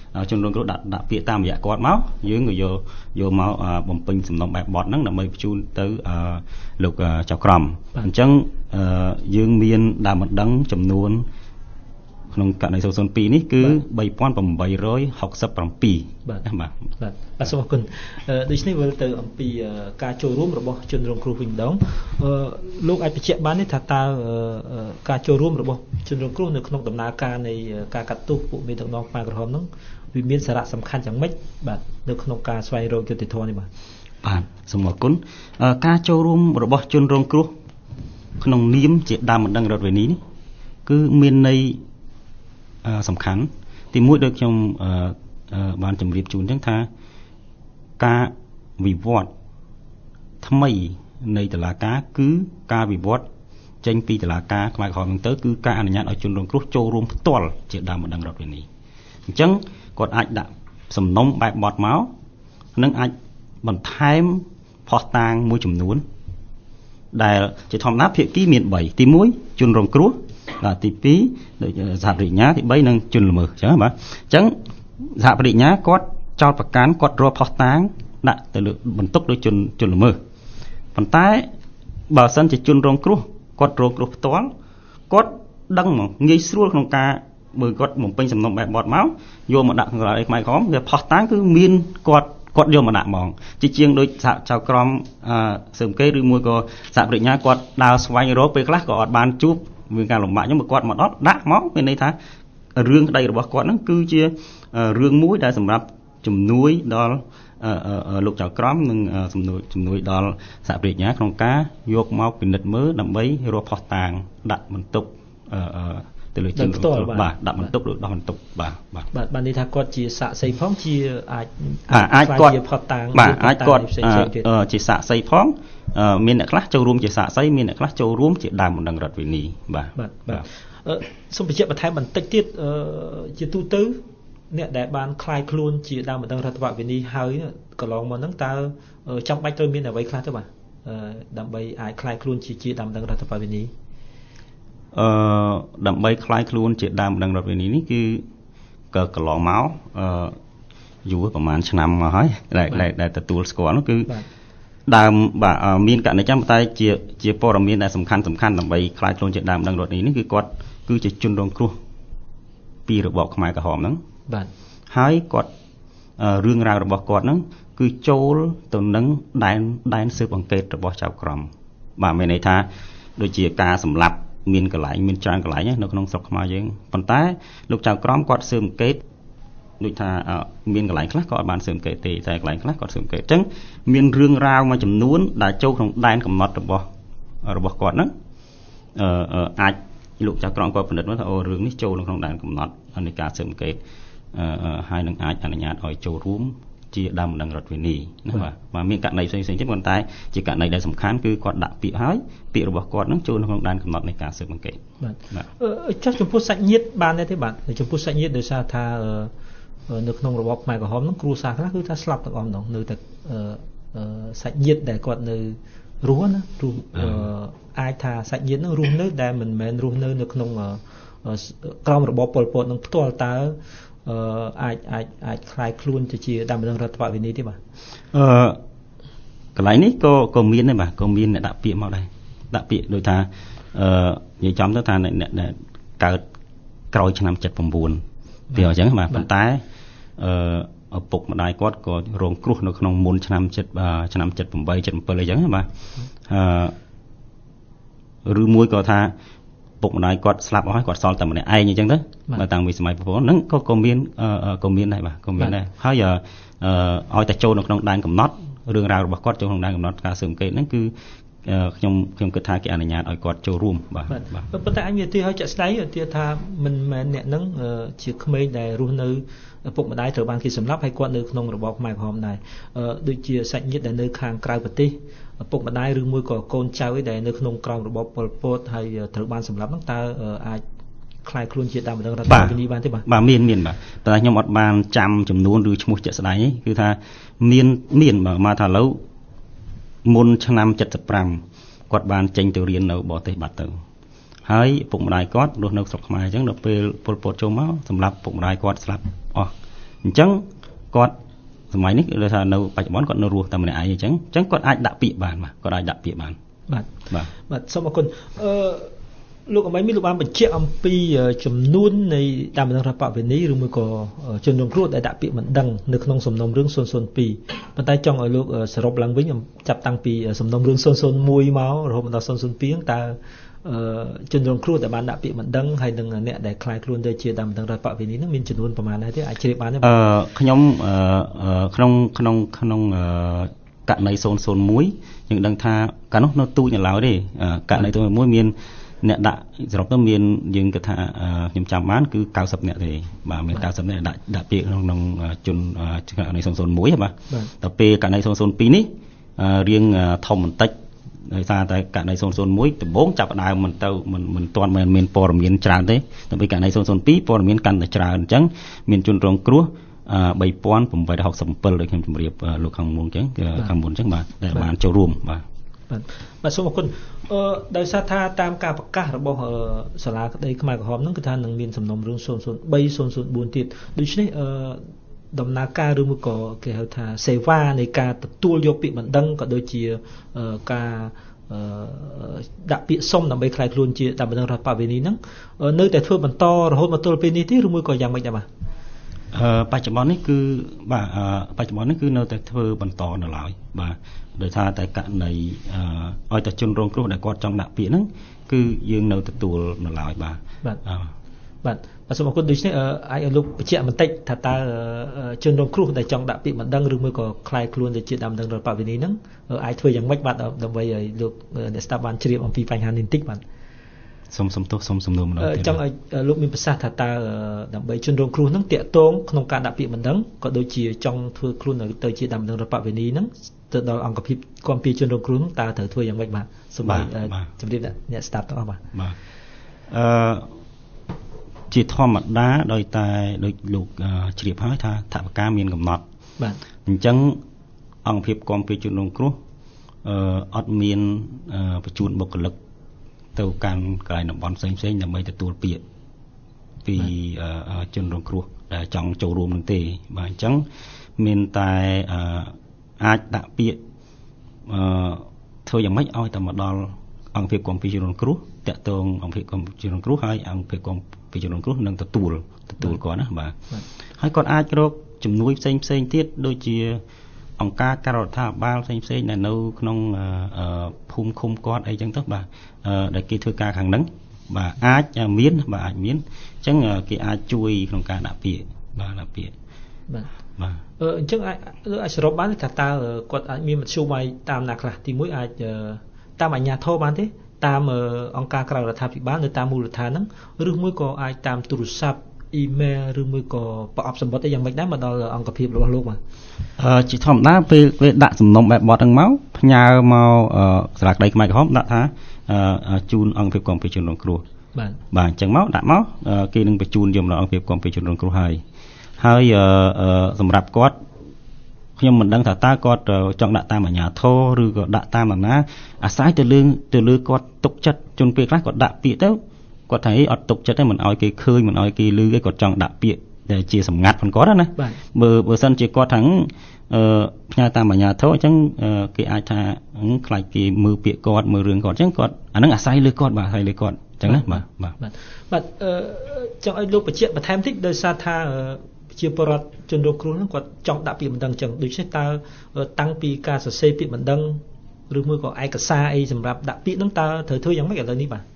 ជនរងគ្រោះដាក់ពាក្យតាមរយៈគាត់មកយើងក៏យកមកបំពេញសំណុំបែបបទហ្នឹងដើម្បីបញ្ជូនទៅលោកចៅក្រមអញ្ចឹងយើងមានដើមបណ្ដឹងចំនួនក្នុងករណី002នេះគឺ3867បាទសូមអរគុណដូច្នេះវិលទៅអំពីការចូលរួមរបស់ជនរងគ្រោះវិញម្ដងលោកអាចបញ្ជាក់បានទេថាតើការចូលរួមរបស់ជនរងគ្រោះនៅក្នុងដំណើរការនៃការកាត់ទោសពួកមេដឹកនាំខ្មែរក្រហមហ្នឹងវាមានសារៈសំខាន់យ៉ាងម៉េចបាទនៅក្នុងការស្វែងរកយុត្តិធម៌នេះបាទសូមអរគុណការចូលរួមរបស់ជនរងគ្រោះក្នុងនាមជាដើមបណ្ដឹងរដ្ឋវិន័យនេះគឺមានន័យសំខាន់ទីមួយដូចខ្ញុំបានជម្រាបជូនអញ្ចឹងថាការវិវត្តថ្មីនៃតុលាការគឺការវិវត្តចេញពីតុលាការខ្មែរក្រហមហ្នឹងទៅគឺការអនុញ្ញាតឲ្យជនរងគ្រោះចូលរួមផ្ទាល់ជាដើមបណ្ដឹងរដ្ឋវិន័យអញ្ចឹងគាត់អាចដាក់សំណុំបែបបទមកនិងអាចបន្ថែមភស្តុតាងមួយចំនួនដែលជាធម្មតាភាគីមាន3ទី1ជនរងគ្រោះទី2ដូចសហប្រតិញ្ញាទី3និងជនល្មើសអញ្ចឹងបាទអញ្ចឹងសហប្រតិញ្ញាគាត់ចោទប្រកាន់គាត់រកផុសតាងដាក់ទៅលើបន្ទុកដោយជនល្មើសប៉ុន្តែបើសិនជាជនរងគ្រោះគាត់រងគ្រោះផ្ទាល់គាត់ដឹងមកងាយស្រួលក្នុងការបើគាត់បំពេញសំណុំបែបបទមកយកមកដាក់ក្នុងករណីខ្មែរក្រមវាផុសតាងគឺមានគាត់យកមកដាក់ហ្មងជាងដូចសហចៅក្រមសើមគេឬមួយក៏សហប្រតិញ្ញាគាត់ដើរស្វែងរកពេលខ្លះក៏អត់បានជួបមានការលំបាកអញ្ចឹងបើគាត់មកដល់ដាក់មកមានន័យថារឿងក្តីរបស់គាត់ហ្នឹងគឺជារឿងមួយដែលសម្រាប់ជំនួយដល់លោកចៅក្រមនិងជំនួយដល់សហប្រតិញ្ញាក្នុងការយកមកពិនិត្យមើលដើម្បីរកភស្តុតាងដាក់បន្ទុកទៅលើជនបាទដាក់បន្ទុកឬដោះបន្ទុកបាទបានន័យថាគាត់ជាសាក្សីផងជាអាចគាត់ជាភស្តុតាងបាទអាចគាត់ជាសាក្សីផងមានអ្នកខ្លះចូលរួមជាសាក្សីមានអ្នកខ្លះចូលរួមជាដើមបណ្ដឹងរដ្ឋវិន័យបាទសូមបញ្ជាក់បន្ថែមបន្តិចទៀតជាទូទៅអ្នកដែលបានคลายខ្លួនជាដើមបណ្ដឹងរដ្ឋវិន័យហើយកន្លងមកហ្នឹងតើចាំបាច់ត្រូវមានអ្វីខ្លះទៅបាទដើម្បីអាចคลายខ្លួនជាដើមបណ្ដឹងរដ្ឋវិន័យដើម្បីคลายខ្លួនជាដើមបណ្ដឹងរដ្ឋវិន័យនេះគឺក៏កន្លងមកយូរប្រហែលឆ្នាំមកហើយដែលទទួលស្គាល់នោះគឺដើមបាទមានករណីចាំតែជាព័ត៌មានដែលសំខាន់ដើម្បីคลายខ្លួនជាដើមបណ្ដឹងរដ្ឋវិន័យនេះគឺគាត់គឺជាជនរងគ្រោះពីរបបខ្មែរក្រហមហ្នឹងបាទហើយគាត់រឿងរ៉ាវរបស់គាត់ហ្នឹងគឺចូលទៅនឹងដែនស៊ើបអង្កេតរបស់ចៅក្រមបាទមានន័យថាដូចជាការសម្លាប់មានកន្លែងមានច្រើនកន្លែងនៅក្នុងស្រុកខ្មែរយើងប៉ុន្តែលោកចៅក្រមគាត់ស៊ើបអង្កេតដូចថាមានកន្លែងខ្លះក៏អត់បានស៊ើបអង្កេតទេតែកន្លែងខ្លះគាត់ស៊ើបអង្កេតអញ្ចឹងមានរឿងរ៉ាវមួយចំនួនដែលចូលក្នុងដែនកំណត់របស់គាត់ហ្នឹងអាចលោកចៅក្រមគាត់ពិនិត្យមើលថារឿងនេះចូលក្នុងដែនកំណត់នៃការស៊ើបអង្កេតហើយនឹងអាចអនុញ្ញាតឲ្យចូលរួមជាដើមបណ្ដឹងរដ្ឋវិន័យណាបាទមានករណីផ្សេងៗទៀតប៉ុន្តែជាករណីដែលសំខាន់គឺគាត់ដាក់ពាក្យហើយពាក្យរបស់គាត់នឹងចូលក្នុងដែនកំណត់នៃការស៊ើបអង្កេតបាទចុះចំពោះសាច់ញាតិបានទេបាទចំពោះសាច់ញាតិដោយសារថានៅក្នុងរបបខ្មែរក្រហមហ្នឹងគ្រួសារខ្លះគឺថាស្លាប់ទាំងអស់ម្ដងនៅតែសាច់ញាតិដែលគាត់នៅរស់ណារស់អាចថាសាច់ញាតិហ្នឹងរស់នៅដែលមិនមែនរស់នៅក្នុងក្រមរបបប៉ុលពតនឹងផ្ទាល់តើអាចคลายខ្លួនទៅជាដើមបណ្ដឹងរដ្ឋវិន័យទេបាទកន្លែងនេះក៏មានដែរបាទក៏មានអ្នកដាក់ពាក្យមកដែរដាក់ពាក្យដូចថានិយាយចំទៅថាអ្នកដែលកើតក្រោយឆ្នាំ79វាអញ្ចឹងបាទប៉ុន្តែឪពុកម្ដាយគាត់ក៏រងគ្រោះនៅក្នុងមុនឆ្នាំ78 77អីចឹងបាទឬមួយក៏ថាពុកម្ដាយគាត់ស្លាប់អស់ហើយគាត់សល់តែម្នាក់ឯងអញ្ចឹងទៅបើតាំងពីសម័យប្រពន្ធហ្នឹងក៏មានដែរបាទក៏មានដែរហើយឲ្យតែចូលនៅក្នុងដែនកំណត់រឿងរ៉ាវរបស់គាត់ចូលក្នុងដែនកំណត់ការស៊ើបអង្កេតហ្នឹងគឺខ្ញុំគិតថាគេអនុញ្ញាតឲ្យគាត់ចូលរួមបាទប៉ុន្តែអញមានទីឲ្យចាក់ស្ដែងទីថាមិនមែនអ្នកហ្នឹងជាក្មេងដែលរស់នៅពុកម្ដាយត្រូវបានគេសម្លាប់ហើយគាត់នៅក្នុងរបបខ្មែរក្រហមដែរដូចជាសាច់ញាតិដែលនៅខាងក្រៅប្រទេសពុកម្ដាយឬមួយក៏កូនចៅឯដែលនៅក្នុងក្រមរបបប៉ុលពតហើយត្រូវបានសម្លាប់ហ្នឹងតើអាចคลายខ្លួនជាដើមបណ្ដឹងរដ្ឋវិន័យបានទេបាទមានបាទតែខ្ញុំអត់បានចាំចំនួនឬឈ្មោះជាក់ស្ដែងទេគឺថាមានបាទមកថាឥឡូវមុនឆ្នាំ75គាត់បានចេញទៅរៀននៅបរទេសបាត់ទៅហើយពុកម្ដាយគាត់រស់នៅស្រុកខ្មែរអញ្ចឹងដល់ពេលប៉ុលពតចូលមកសម្រាប់ពុកម្ដាយគាត់ស្លាប់អស់អញ្ចឹងគាត់សម័យនេះគឺថានៅបច្ចុប្បន្នគាត់នៅរស់តែម្នាក់ឯងអញ្ចឹងគាត់អាចដាក់ពាក្យបានបាទគាត់អាចដាក់ពាក្យបានបាទសូមអរគុណលោកអមីមានលោកបានបញ្ជាក់អំពីចំនួននៃតាមបណ្ដឹងរដ្ឋបវេនីឬមួយក៏ជនរងគ្រោះដែលដាក់ពាក្យមិនដឹងនៅក្នុងសំណុំរឿង002ប៉ុន្តែចង់ឲ្យលោកសរុបឡើងវិញចាប់តាំងពីសំណុំរឿង001មករហូតដល់002តើជនរងគ្រោះដែលបានដាក់ពាក្យមិនដឹងហើយនឹងអ្នកដែលខ្លាចខ្លួនទៅជាតាមបណ្ដឹងរដ្ឋបវេនីនឹងមានចំនួនប្រមាណដែរទេអាចជ្រាបបានទេខ្ញុំក្នុងករណី001យើងដឹងថាកាលនោះនៅទូចនៅឡើយទេករណី001មានអ្នកដាក់សរុបទៅមានយើងគិតថាខ្ញុំចាំបានគឺ90នាក់ទេបាទមាន90នាក់ដាក់ពាក្យក្នុងជនករណី001បាទដល់ពេលករណី002នេះរៀងធំបន្តិចដោយសារតែករណី001ដំបូងចាប់ដើមមិនទាន់មានព័ត៌មានច្រើនទេដល់ពេលករណី002ព័ត៌មានកាន់តែច្រើនអញ្ចឹងមានជនរងគ្រោះ3867ដូចខ្ញុំជម្រាបលោកខាងមុនអញ្ចឹងបាទដែលបានចូលរួមបាទសូមអរគុណដោយសារថាតាមការប្រកាសរបស់សាលាក្តីខ្មែរក្រហមហ្នឹងគឺថានឹងមានសំណុំរឿង003 004ទៀតដូច្នេះដំណើរការឬមួយក៏គេហៅថាសេវានៃការទទួលយកពាក្យបណ្ដឹងក៏ដូចជាការដាក់ពាក្យសុំដើម្បីខ្លាយខ្លួនជាតាមបណ្ដឹងរដ្ឋបវេនីហ្នឹងនៅតែធ្វើបន្តរហូតមកទល់ពេលនេះទេឬមួយក៏យ៉ាងម៉េចដែរបាទបច្ចុប្បន្ននេះគឺបាទបច្ចុប្បន្ននេះគឺនៅតែធ្វើបន្តនៅឡើយបាទដោយថាតែករណីឲ្យតែជនរងគ្រោះដែលគាត់ចង់ដាក់ពាក្យហ្នឹងគឺយើងនៅទទួលនៅឡើយបាទសូមអរគុណដូច្នេះអាចឲ្យលោកបញ្ជាក់បន្តិចថាតើជនរងគ្រោះដែលចង់ដាក់ពាក្យបណ្ដឹងឬមួយក៏ខ្លាយខ្លួនទៅជាតាមបណ្ដឹងរដ្ឋបវេនីហ្នឹងអាចធ្វើយ៉ាងម៉េចបាទដើម្បីឲ្យលោកអ្នកស្ដាប់បានជ្រាបអំពីបញ្ហានេះបន្តិចបាទសុំទោសសុំសំណួរម្ដងទៀតចង់ឲ្យលោកមានប្រសាសន៍ថាតើដើម្បីជនរងគ្រោះហ្នឹងតាក់ទងក្នុងការដាក់ពាក្យបណ្ដឹងក៏ដូចជាចង់ធ្វើខ្លួនទៅជាតាមបណ្ដឹងរដ្ឋបវេនីហ្នឹងទៅដល់អង្គភាពគាំពារជនរងគ្រោះហ្នឹងតើត្រូវធ្វើយ៉ាងម៉េចបាទសូមជម្រាបអ្នកស្ដាប់ទាំងអស់បាទជាធម្មតាដោយតែដូចលោកជ្រាបហើយថាថវិកាមានកំណត់បាទអញ្ចឹងអង្គភាពគាំពារជនរងគ្រោះអត់មានបញ្ជូនបុគ្គលិកទៅកាន់កន្លែងតំបន់ផ្សេងដើម្បីទទួលពាក្យពីជនរងគ្រោះដែលចង់ចូលរួមនឹងទេបាទអញ្ចឹងមានតែអាចដាក់ពាក្យធ្វើយ៉ាងម៉េចឲ្យតែមកដល់អង្គភាពគាំពារជនរងគ្រោះតាក់ទងអង្គភាពគាំពារជនរងគ្រោះហើយអង្គភាពគាំពារជនរងគ្រោះនឹងទទួលគាត់ណាបាទហើយគាត់អាចរកជំនួយផ្សេងទៀតដូចជាអង្គការការដ្ឋាភិបាលផ្សេងដែលនៅក្នុងភូមិឃុំគាត់អីចឹងទៅបាទដែលគេធ្វើការខាងហ្នឹងបាទអាចមានអញ្ចឹងគេអាចជួយក្នុងការដាក់ពាក្យបាទអញ្ចឹងអាចសរុបបានថាតើគាត់អាចមានមធ្យោបាយតាមណាខ្លះទី1អាចតាមអាជ្ញាធរបានទេតាមអង្គការក្រៅរដ្ឋាភិបាលនៅតាមមូលដ្ឋានហ្នឹងឬមួយក៏អាចតាមទូរស័ព្ទអ៊ីមែលឬមួយក៏ប្រអប់សម្បត្តិអីយ៉ាងម៉េចដែរមកដល់អង្គភាពរបស់លោកបាទជាធម្មតាពេលដាក់សំណុំបែបបទហ្នឹងមកផ្ញើមកសាលាក្តីខ្មែរក្រហមដាក់ថាជូនអង្គភាពគាំពារជនរងគ្រោះបាទអញ្ចឹងមកដាក់មកគេនឹងបញ្ជូនយកមកអង្គភាពគាំពារជនរងគ្រោះហើយសម្រាប់គាត់ខ្ញុំមិនដឹងថាតើគាត់ចង់ដាក់តាមអាជ្ញាធរឬក៏ដាក់តាមនរណាអាស្រ័យទៅលើគាត់ទុកចិត្តជនពេលខ្លះគាត់ដាក់ពាក្យទៅគាត់ថាអត់ទុកចិត្តទេមិនឲ្យគេឃើញមិនឲ្យគេឮទេគាត់ចង់ដាក់ពាក្យដែលជាសម្ងាត់ផងគាត់ណាបើសិនជាគាត់ថាផ្ញើតាមអាជ្ញាធរអញ្ចឹងគេអាចថាខ្លាចគេមើលពាក្យគាត់មើលរឿងគាត់អញ្ចឹងគាត់អាហ្នឹងអាស្រ័យលើគាត់បាទអាស្រ័យលើគាត់អញ្ចឹងណាបាទចង់ឲ្យលោកបញ្ជាក់បន្ថែមតិចដោយសារថាជាបរិវត្តជនរងគ្រោះហ្នឹងគាត់ចង់ដាក់ពាក្យបណ្ដឹងអញ្ចឹងដូច្នេះតើតាំងពីការសរសេរពាក្យបណ្ដឹងឬមួយក៏ឯកសារអីសម្រាប់ដាក់ពាក្យហ្នឹងតើត្រូវធ្វើយ៉ាងម៉េចឥឡូវនេះបាទ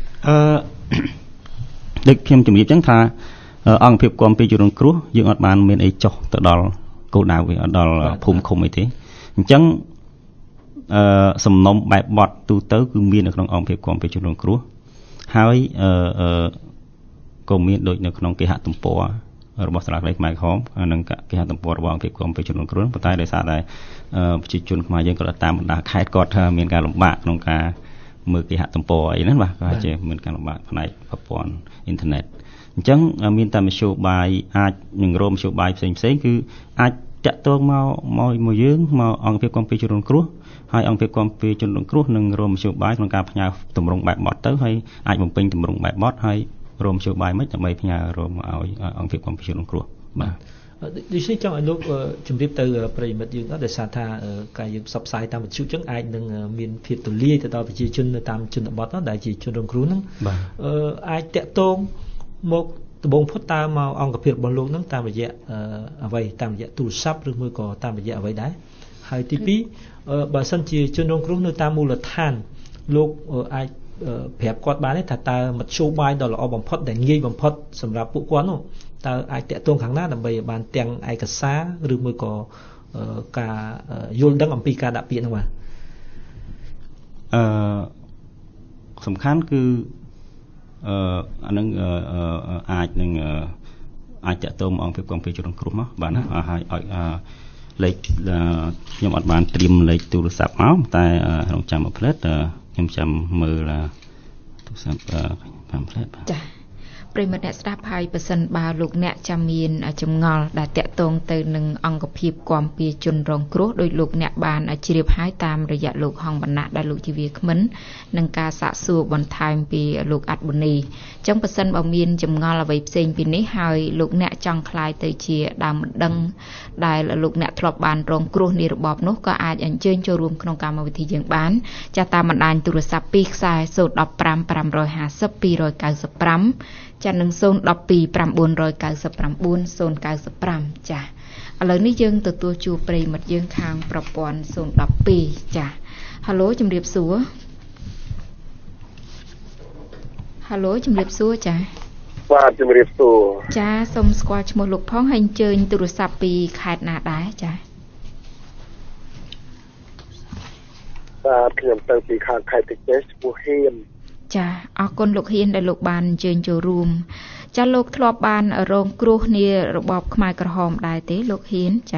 ដូចខ្ញុំជម្រាបអញ្ចឹងថាអង្គភាពគាំពារជនរងគ្រោះយើងអត់បានមានអីចុះទៅដល់គោលដៅវាអត់ដល់ភូមិឃុំអីទេអញ្ចឹងសំណុំបែបបទទូទៅគឺមាននៅក្នុងអង្គភាពគាំពារជនរងគ្រោះហើយក៏មានដូចនៅក្នុងគេហទំព័ររបស់សាលាក្តីខ្មែរក្រហមនិងគេហទំព័ររបស់អង្គភាពគាំពារជនរងគ្រោះប៉ុន្តែដោយសារតែប្រជាជនខ្មែរយើងក៏តាមបណ្ដាខេត្តគាត់មានការលំបាកក្នុងការមើលគេហទំព័រអីហ្នឹងបាទក៏ជាមានការលំបាកផ្នែកប្រព័ន្ធអ៊ីនធឺណិតអញ្ចឹងមានតែមធ្យោបាយអាចនឹងរកមធ្យោបាយផ្សេងគឺអាចតាក់ទងមកយើងមកអង្គភាពគាំពារជនរងគ្រោះហើយអង្គភាពគាំពារជនរងគ្រោះនឹងរកមធ្យោបាយក្នុងការផ្ញើទម្រង់បែបបទទៅហើយអាចបំពេញទម្រង់បែបបទហើយរកមធ្យោបាយមិនដើម្បីផ្ញើរកមកឲ្យអង្គភាពគាំពារជនរងគ្រោះបាទដូច្នេះចង់ឲ្យលោកជម្រាបទៅប្រិយមិត្តយើងដោយសារថាការយើងផ្សព្វផ្សាយតាមវិទ្យុចឹងអាចនឹងមានភាពទូលាយទៅដល់ប្រជាជននៅតាមជនបទដែលជាជនរងគ្រោះហ្នឹងអាចតាក់ទងមកដំបូងផុតតើមកអង្គភាពរបស់លោកហ្នឹងតាមរយៈអ្វីតាមរយៈទូរស័ព្ទឬមួយក៏តាមរយៈអ្វីដែរហើយទី2បើសិនជាជនរងគ្រោះនៅតាមមូលដ្ឋានលោកអាចប្រាប់គាត់បានទេថាតើមធ្យោបាយដ៏ល្អបំផុតដែលងាយបំផុតសម្រាប់ពួកគាត់នោះតើអាចតាក់ទងខាងណាដើម្បីឲ្យបានទាំងឯកសារឬមួយក៏ការយល់ដឹងអំពីការដាក់ពាក្យនោះបាទសំខាន់គឺអានឹងអាចនឹងអាចតាក់ទងអង្គភាពគាំពារជនរងគ្រោះមកបាទណាហើយឲ្យលេខខ្ញុំអត់បានត្រៀមលេខទូរស័ព្ទមកតែរងចាំមួយផ្លែតខ្ញុំចាំមើលទូរស័ព្ទ5ផ្លែតបាទចាប្រិមត្តអ្នកស្ដាប់ហើយប៉ះសិនបើលោកអ្នកចាំមានចម្ងល់ដែលតាក់ទងទៅនឹងអង្គភាពគាំពារជនរងគ្រោះដោយលោកអ្នកបានជ្រាបហើយតាមរយៈលោកហងវណ្ណៈដែលលោកជាវាគ្មិននឹងការសាកសួរបន្ថែមពីលោកអាត់ប៊ូនីអញ្ចឹងប៉ះសិនបើមានចម្ងល់អ្វីផ្សេងពីនេះហើយលោកអ្នកចង់ខ្លាយទៅជាដើមមិនដឹងដែលលោកអ្នកធ្លាប់បានរងគ្រោះនៃរបបនោះក៏អាចអញ្ជើញចូលរួមក្នុងកម្មវិធីយើងបានចាស់តាមបណ្ដាញទូរស័ព្ទ2ខ្សែ015 550 295ចានឹង012 999 095ចាឥឡូវនេះយើងទទួលជួបប្រិមិត្តយើងខាងប្រព័ន្ធ012ចាហៅឡូជំរាបសួរហៅឡូជំរាបសួរចាបាទជំរាបសួរចាសូមស្គាល់ឈ្មោះលោកផងហើយអញ្ជើញទូរស័ព្ទពីខេត្តណាដែរចាបាទខ្ញុំទៅពីខាងខេត្តតិចឈ្មោះហ៊ានចាអរគុណលោកហ៊ានដែលលោកបានអញ្ជើញចូលរួមចាលោកធ្លាប់បានរងគ្រោះនារបបខ្មែរក្រហមដែរទេលោកហ៊ានចា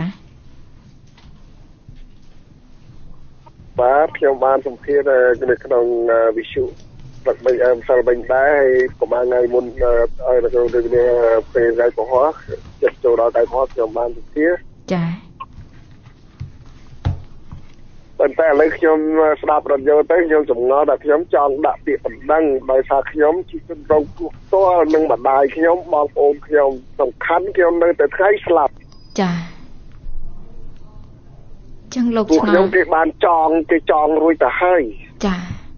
បាទខ្ញុំបានសម្ភាសនៅក្នុងវិទ្យុព្រឹក3ម្សិលមិញដែរហើយកុំថ្ងៃមុនឲ្យនៅក្នុងពេលថ្ងៃពហុចិត្តចូលដល់ថ្ងៃពហុខ្ញុំបានសម្ភាសចាប៉ុន្តែឥឡូវខ្ញុំស្ដាប់រ៉ាឌីយ៉ូទៅខ្ញុំចម្ងល់ថាខ្ញុំចង់ដាក់ពាក្យបណ្ដឹងដោយសារខ្ញុំជាជនរងគ្រោះផ្ទាល់នឹងម្ដាយខ្ញុំបងប្អូនខ្ញុំសំខាន់ខ្ញុំនៅតែថ្ងៃស្លាប់ចាចឹងលោកឆ្ងល់ខ្ញុំគេបានគេចងរួចទៅហើយចា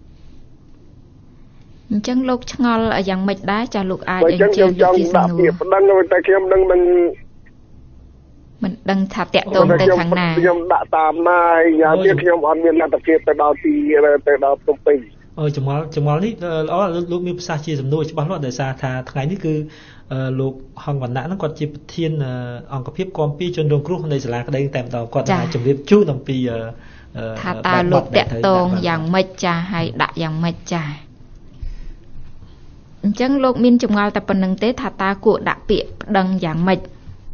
អញ្ចឹងលោកឆ្ងល់យ៉ាងម៉េចដែរចាលោកអាចអញ្ជើញជាសំណួរដាក់ពាក្យបណ្ដឹងតែខ្ញុំនឹងមិនដឹងថាតាក់ទងទៅខាងណាខ្ញុំដាក់តាមណាយ៉ាងទៀតខ្ញុំអត់មានលទ្ធភាពទៅដល់ភ្នំពេញចម្ងល់នេះល្អលោកមានប្រសាសន៍ជាសំណួរច្បាស់លាស់ដោយសារថាថ្ងៃនេះគឺលោកហងវណ្ណៈហ្នឹងគាត់ជាប្រធានអង្គភាពគាំពារជនរងគ្រោះនៃសាលាក្តីតែម្ដងគាត់អាចជម្រាបជូនអំពីថាតើលោកតាក់ទងយ៉ាងម៉េចចាហើយដាក់យ៉ាងម៉េចចាអញ្ចឹងលោកមានចម្ងល់តែប៉ុណ្្នឹងទេថាតើគួរដាក់ពាក្យប្តឹងយ៉ាងម៉េច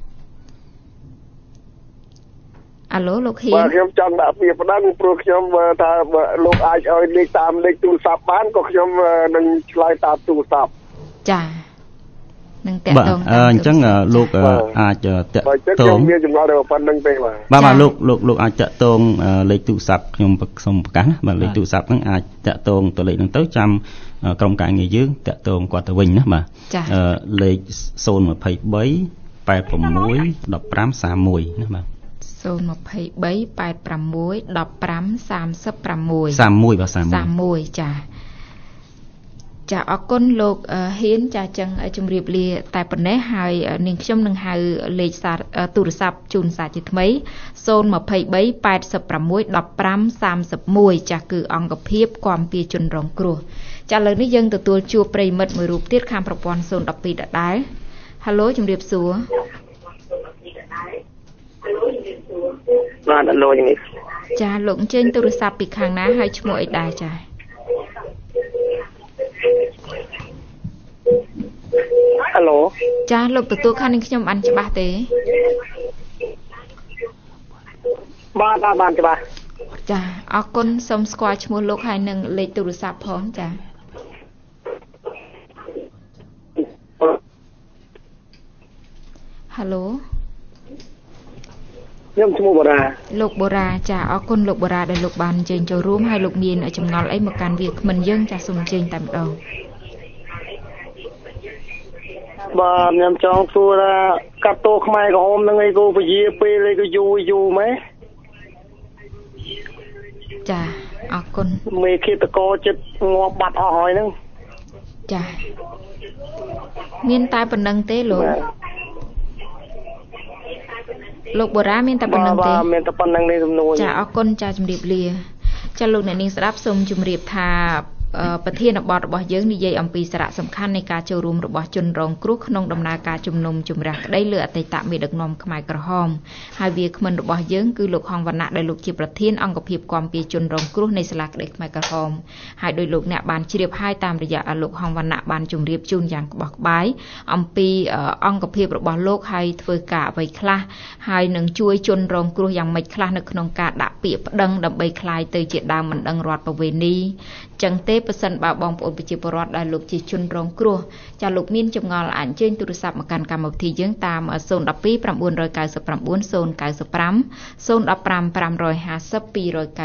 អាឡូលោកហ៊ានបាទខ្ញុំចង់ដាក់ពាក្យប្តឹងព្រោះខ្ញុំថាលោកអាចឲ្យលេខតាមលេខទូរស័ព្ទបានក៏ខ្ញុំនឹងឆ្លើយតាមទូរស័ព្ទចានឹងតាក់ទងអញ្ចឹងលោកអាចតាក់ទងខ្ញុំមានចម្ងល់តែប៉ុណ្្នឹងទេបាទលោកអាចតាក់ទងលេខទូរស័ព្ទខ្ញុំសូមប្រកាសណាបាទលេខទូរស័ព្ទហ្នឹងអាចតាក់ទងទៅលេខហ្នឹងទៅចាំក្រុមការងារយើងតាក់ទងគាត់ទៅវិញណាបាទលេខ023 86 1531ណាបាទ 023 86 15 36 31ចាអរគុណលោកហ៊ានចាចឹងជម្រាបលាតែប៉ុណ្ណេះហើយនាងខ្ញុំនឹងហៅលេខទូរស័ព្ទជូនសាជាថ្មី023 86 15 31ចាគឺអង្គភាពគាំពារជនរងគ្រោះចាឥឡូវនេះយើងទទួលជួបប្រិមិត្តមួយរូបទៀតខាងប្រព័ន្ធ012ដដែលហៅឡូជម្រាបសួរបាទលោកជំរាបចាលោកអញ្ជើញទូរស័ព្ទពីខាងណាហើយឈ្មោះអីដែរចាហៅឡូចាលោកទទួលខាងនេះខ្ញុំបានច្បាស់ទេបាទបានច្បាស់ចាអរគុណសូមស្គាល់ឈ្មោះលោកហើយនឹងលេខទូរស័ព្ទផងចាហៅឡូខ្ញុំឈ្មោះបូរ៉ាលោកបូរ៉ាចាអរគុណលោកបូរ៉ាដែលលោកបានអញ្ជើញចូលរួមហើយលោកមានចម្ងល់អីមកកាន់វាគ្មិនយើងចាសូមអញ្ជើញតែម្ដងបាទខ្ញុំចង់សួរថាកាត់ទោសខ្មែរក្រហមនឹងអីគូពជាពេលអីក៏យូរម៉េចចាអរគុណមេឃាតកោចិត្តងាប់បាត់អស់ហើយហ្នឹងចាមានតែប៉ុណ្្នឹងទេលោកបុរាមានតែប៉ុណ្្នឹងទេបាទមានតែប៉ុណ្្នឹងនេះសំណួរចាអរគុណចាជំរាបលាចាលោកអ្នកនាងស្ដាប់សូមជម្រាបថាប្រធានបទរបស់យើងនិយាយអំពីសារៈសំខាន់នៃការចូលរួមរបស់ជនរងគ្រោះក្នុងដំណើរការជំនុំជម្រះក្តីលើអតីតមេដឹកនាំខ្មែរក្រហមហើយវាគ្មិនរបស់យើងគឺលោកហងវណ្ណៈដែលលោកជាប្រធានអង្គភាពគាំពារជនរងគ្រោះនៃសាលាក្តីខ្មែរក្រហមហើយដោយលោកអ្នកបានជ្រាបហើយតាមរយៈលោកហងវណ្ណៈបានជម្រាបជូនយ៉ាងក្បោះក្បាយអំពីអង្គភាពរបស់លោកហើយធ្វើការអ្វីខ្លះហើយនឹងជួយជនរងគ្រោះយ៉ាងម៉េចខ្លះនៅក្នុងការដាក់ពាក្យប្តឹងដើម្បីคลายទៅជាដើមមិនដឹងរដ្ឋប្រវេណីចឹងទេប្រសិនបើបងប្អូនប្រជាពលរដ្ឋដែលលោកជាជនរងគ្រោះចាលោកមានចម្ងល់អាចអញ្ជើញទូរស័ព្ទមកកាន់កម្មវិធីយើងតាម012 999 095 015 550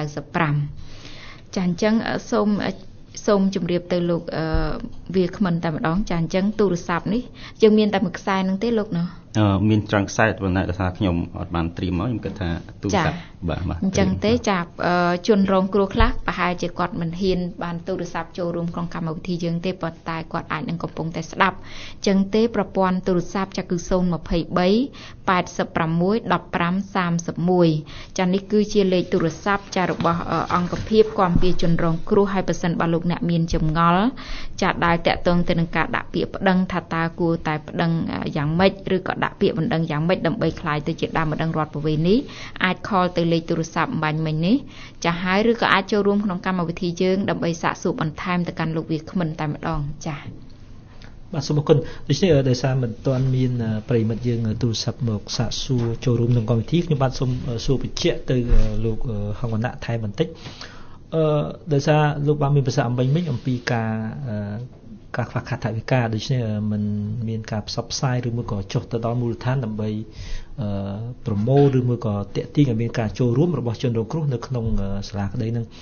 295ចាអញ្ចឹងសូមជម្រាបទៅលោកវាគ្មិនតែម្ដងចាអញ្ចឹងទូរស័ព្ទនេះយើងមានតែមួយខ្សែនឹងទេលោកណោះមានច្រើនខ្សែប៉ុន្តែដោយសារខ្ញុំអត់បានត្រៀមមកខ្ញុំគិតថាទូរស័ព្ទបាទអញ្ចឹងទេចាប់ជនរងគ្រោះខ្លះប្រហែលជាគាត់មិនហ៊ានបានទូរស័ព្ទចូលរួមក្នុងកម្មវិធីយើងទេប៉ុន្តែគាត់អាចនឹងកំពុងតែស្ដាប់អញ្ចឹងទេប្រព័ន្ធទូរស័ព្ទចាគឺ023 86 15 31ចានេះគឺជាលេខទូរស័ព្ទចារបស់អង្គភាពគាំពារជនរងគ្រោះហើយបើសិនបើលោកអ្នកមានចម្ងល់ចាដែលតាក់ទងទៅនឹងការដាក់ពាក្យប្តឹងថាតើគួរតែប្តឹងយ៉ាងម៉េចឬក៏ដាក់ពាក្យបណ្ដឹងយ៉ាងម៉េចដើម្បីคลายទៅជាដើមបណ្ដឹងរដ្ឋប្រវេណីអាចខលទៅលេខទូរស័ព្ទអំបញ្ញមិញនេះចាហើយឬក៏អាចចូលរួមក្នុងកម្មវិធីយើងដើម្បីសាកសួរបន្ថែមទៅកាន់លោកវាគ្មិនតែម្ដងចាបាទសូមអរគុណដូច្នេះដោយសារមិនទាន់មានប្រិមិត្តយើងទូរស័ព្ទមកសាកសួរចូលរួមក្នុងកម្មវិធីខ្ញុំបាទសូមសួរបញ្ជាក់ទៅលោកហងវណ្ណៈថែមបន្តិចដោយសារលោកបានមានប្រសាសន៍អំបញ្ញមិញអំពីការខ្វះខាតថវិកាដូច្នេះมันមានការផ្សព្វផ្សាយឬមួយក៏ចុះទៅដល់មូលដ្ឋានដើម្បីប្រម៉ូទឬមួយក៏តាក់ទាញឲ្យមានការចូលរួមរបស់ជនរងគ្រោះនៅក្នុងសាលាក្តីនឹង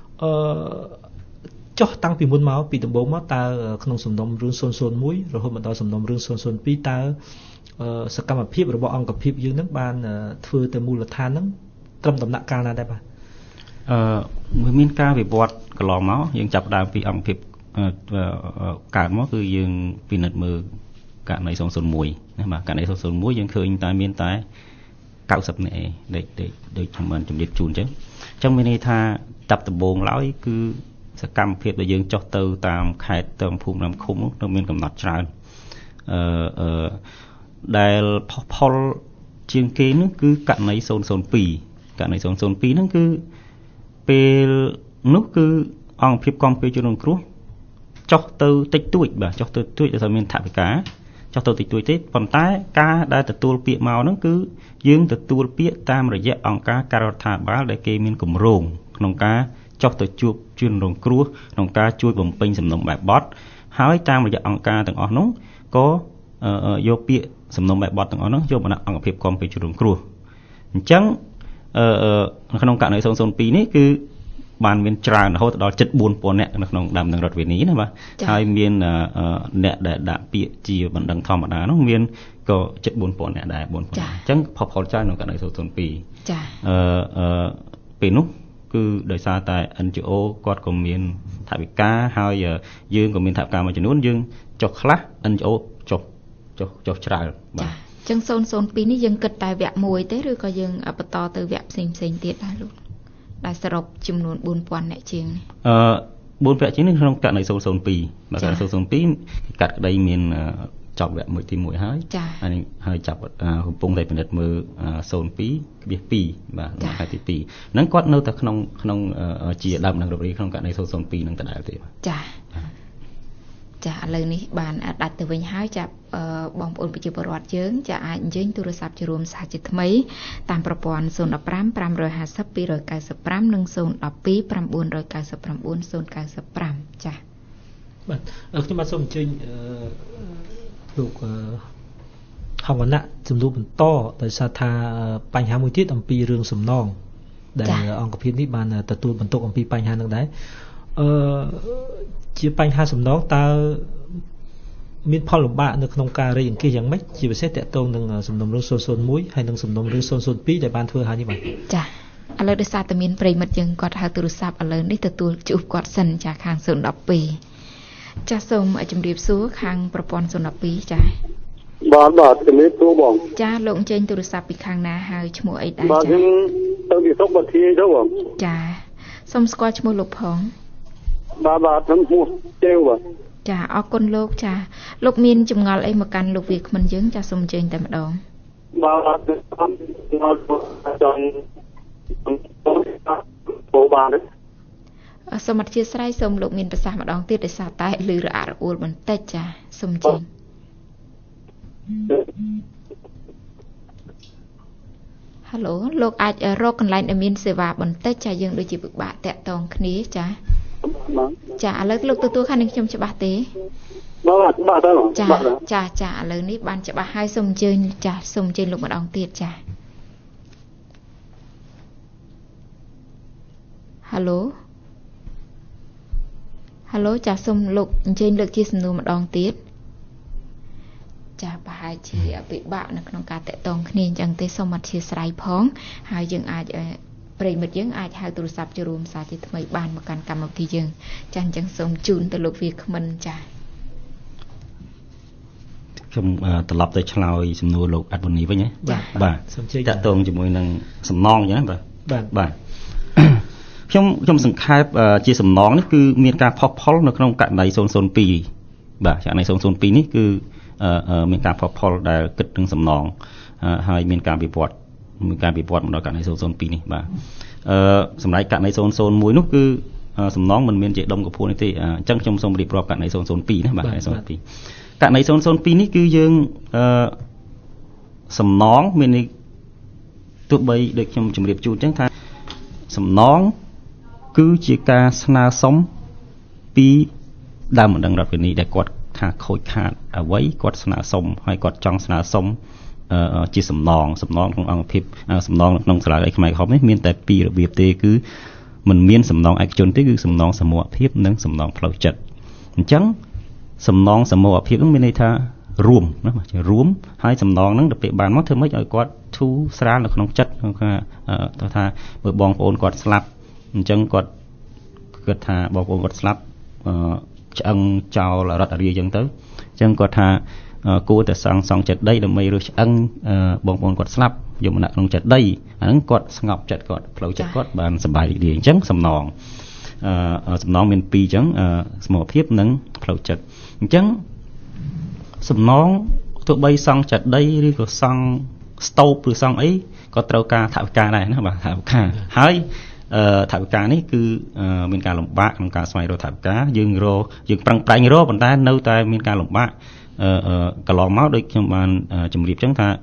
ចុះតាំងពីមុនមកពីដំបូងមកតើក្នុងសំណុំរឿង001រហូតមកដល់សំណុំរឿង002តើសកម្មភាពរបស់អង្គភាពយើងនឹងបានធ្វើទៅមូលដ្ឋាននឹងត្រឹមដំណាក់កាលណាដែរបាទមានការវិវត្តកន្លងមកយើងចាប់ដើមពីអង្គភាពកើតមកគឺយើងពិនិត្យមើលករណី001ណាបាទករណី001យើងឃើញតែមានតែ90នាក់ឯងដូចខ្ញុំបានជម្រាបជូនអញ្ចឹងមានន័យថាតាប់ដំបូងឡើយគឺសកម្មភាពដែលយើងចុះទៅតាមខេត្តតាមភូមិតាមឃុំនោះមានកំណត់ច្រើនដែលផលជាងគេនោះគឺករណី002ករណី002ហ្នឹងគឺពេលនោះគឺអង្គភាពគាំពារជនរងគ្រោះចុះទៅតិចតួចបាទចុះទៅតិចដោយសារមានថវិកាចុះទៅតិចតួចទេប៉ុន្តែការដែលទទួលពាក្យមកហ្នឹងគឺយើងទទួលពាក្យតាមរយៈអង្គការការដ្ឋាភិបាលដែលគេមានគម្រោងក្នុងការចុះទៅជួបជនរងគ្រោះក្នុងការជួយបំពេញសំណុំបែបបទហើយតាមរយៈអង្គការទាំងអស់នោះក៏យកពាក្យសំណុំបែបបទទាំងអស់នោះយកមកដាក់អង្គភាពគាំពារជនរងគ្រោះអញ្ចឹងក្នុងករណី002នេះគឺបានមានច្រើនរហូតដល់74000នាក់នៅក្នុងដើមនឹងរដ្ឋវេនីណាបាទហើយមានអ្នកដែលដាក់ពាក្យជាបណ្ដឹងធម្មតានោះមានក៏74000នាក់ដែរ4000អញ្ចឹងផលច្រើនក្នុងករណី002 ចាពេលនោះគឺដោយសារតែ NGO គាត់ក៏មានថវិកាហើយយើងក៏មានថវិកាមួយចំនួនយើងចុះខ្លះ NGO ចុះច្រើនបាទអញ្ចឹង002នេះយើងគិតតែវគ្គ1ទេឬក៏យើងបន្តទៅវគ្គផ្សេងទៀតដែរលោកដែលសរុបចំនួន4000អ្នកជាងនេះ 4000អ្នកជាងនេះក្នុងករណី002បាទករណី002កាត់ក្តីមានចប់វគ្គ1ទី1ហើយហើយចាប់កំពុងតែពិនិត្យមើល02.2បាទនៅខែទី2ហ្នឹងគាត់នៅតែក្នុងជាដើមនឹងរបៀបក្នុងករណី002នឹងដដែលទេចាឥឡូវនេះបានដាច់ទៅវិញហើយចាប់បងប្អូនប្រជាពលរដ្ឋយើងចាអាចអញ្ជើញទូរស័ព្ទចូលរួមសហជីពថ្មីតាមប្រព័ន្ធ015 550 295និង012 999 095ចាបាទខ្ញុំបាទសូមអញ្ជើញលោកហងវណ្ណៈជំនួសបន្តដោយសារថាបញ្ហាមួយទៀតអំពីរឿងសំណងដែលអង្គភាពនេះបានទទួលបន្ទុកអំពីបញ្ហានឹងដែរជាបញ្ហាសំណងតើមានផលលំបាកនៅក្នុងការរៃអង្គាសយ៉ាងម៉េចជាពិសេសតកតងនឹងសំណុំរឿង001ហើយនិងសំណុំរឿង002ដែលបានធ្វើហើយនេះបាទចាឥឡូវដោយសារតែមានប្រិមិត្តយើងគាត់ហៅទូរស័ព្ទឥឡូវនេះទទួលជួបគាត់សិនចាខាង012ចាសូមជម្រាបសួរខាងប្រព័ន្ធ012ចាបាទជំរាបសួរបងចាលោកអញ្ជើញទូរស័ព្ទពីខាងណាហើយឈ្មោះអីដែរចាបាទខ្ញុំទៅពីសុខបាធាយទៅបងចាសូមស្គាល់ឈ្មោះលោកផងបាទខ្ញុំឈ្មោះជេវបាទចាអរគុណលោកចាលោកមានចម្ងល់អីមកកាន់លោកវាគ្មិនយើងចាសូមអញ្ជើញតែម្ដងបាទចង់ពោបានទេសូមអធិស្ឋានសូមលោកមានប្រសាសន៍ម្ដងទៀតដោយសារតែឮរអាក់រអួលបន្តិចចាសូមអញ្ជើញហៅលោកអាចរកកន្លែងដែលមានសេវាបន្តិចចាយើងដូចជាពិបាកតាក់ទងគ្នាចាចាឥឡូវលោកទទួលខាងនេះខ្ញុំច្បាស់ទេបាទទៅចាឥឡូវនេះបានច្បាស់ហើយសូមអញ្ជើញចាសូមអញ្ជើញលោកម្ដងទៀតចាហៅចាសូមលោកអញ្ជើញលើកជាសំណួរម្ដងទៀតចាប្រហែលជាពិបាកនៅក្នុងការតាក់ទងគ្នាអញ្ចឹងទេសូមអធិស្ឋានផងហើយយើងអាចប្រិមិត្តយើងអាចហៅទូរស័ព្ទចូលរួមសារជាថ្មីបានមកកាន់កម្មវិធីយើងចាអញ្ចឹងសូមជូនទៅលោកវាគ្មិនចាខ្ញុំត្រឡប់ទៅឆ្លើយសំណួរលោកអាត់វ៉ានីវិញណាបាទសូមជឿតាក់ទងជាមួយនឹងសំណងអញ្ចឹងបាទខ្ញុំសង្ខេបជាសំណងនេះគឺមានការផុសផុលនៅក្នុងករណី002បាទករណី002នេះគឺមានការផុសផុលដែលគិតនឹងសំណងហើយមានការវិវត្តមកដល់ករណី002នេះបាទសម្រាប់ករណី001នោះគឺសំណងមិនមានជាដុំកពួននេះទេអញ្ចឹងខ្ញុំសូមរៀបរាប់ករណី002ណាបាទករណី002នេះគឺយើងសំណងមានទោះបីដូចខ្ញុំជម្រាបជូនអញ្ចឹងថាសំណងគឺជាការស្នើសុំពីដើមបណ្ដឹងរដ្ឋវិន័យដែលគាត់ថាខូចខាតអ្វីគាត់ស្នើសុំហើយគាត់ចង់ស្នើសុំជាសំណងក្នុងអង្គភាពសំណងក្នុងសាលាឯកខ្មែរក្រហមនេះមានតែពីររបៀបទេគឺមិនមានសំណងឯកជនទេគឺសំណងសមូហភាពនិងសំណងផ្លូវចិត្តអញ្ចឹងសំណងសមូហភាពនឹងមានន័យថារួមណាជារួមហើយសំណងហ្នឹងដល់ពេលបានមកធ្វើម៉េចឲ្យគាត់ធូរស្រាលនៅក្នុងចិត្តថាបើបងប្អូនគាត់ស្លាប់អញ្ចឹងគាត់គិតថាបងប្អូនគាត់ស្លាប់ឆ្អឹងចោលរដ្ឋអារាអញ្ចឹងទៅអញ្ចឹងគាត់ថាគួរតែសង់ចិត្តដីដើម្បីរើសឆ្អឹងបងប្អូនគាត់ស្លាប់យកមកដាក់ក្នុងចិត្តដីអាហ្នឹងគាត់ស្ងប់ចិត្តគាត់ផ្លូវចិត្តគាត់បានសប្បាយរីករាយអញ្ចឹងសំណងមានពីរអញ្ចឹងសមូហភាពនិងផ្លូវចិត្តអញ្ចឹងសំណងទោះបីសង់ចិត្តដីឬក៏សង់ស្តូបឬសង់អីក៏ត្រូវការថវិកាដែរណាបាទថវិកាហើយថវិកានេះគឺមានការលំបាកក្នុងការស្វែងរកថវិកាយើងប្រឹងប្រែងរកប៉ុន្តែនៅតែមានការលំបាកកន្លងមកដូចខ្ញុំបានជម្រាបចឹងថា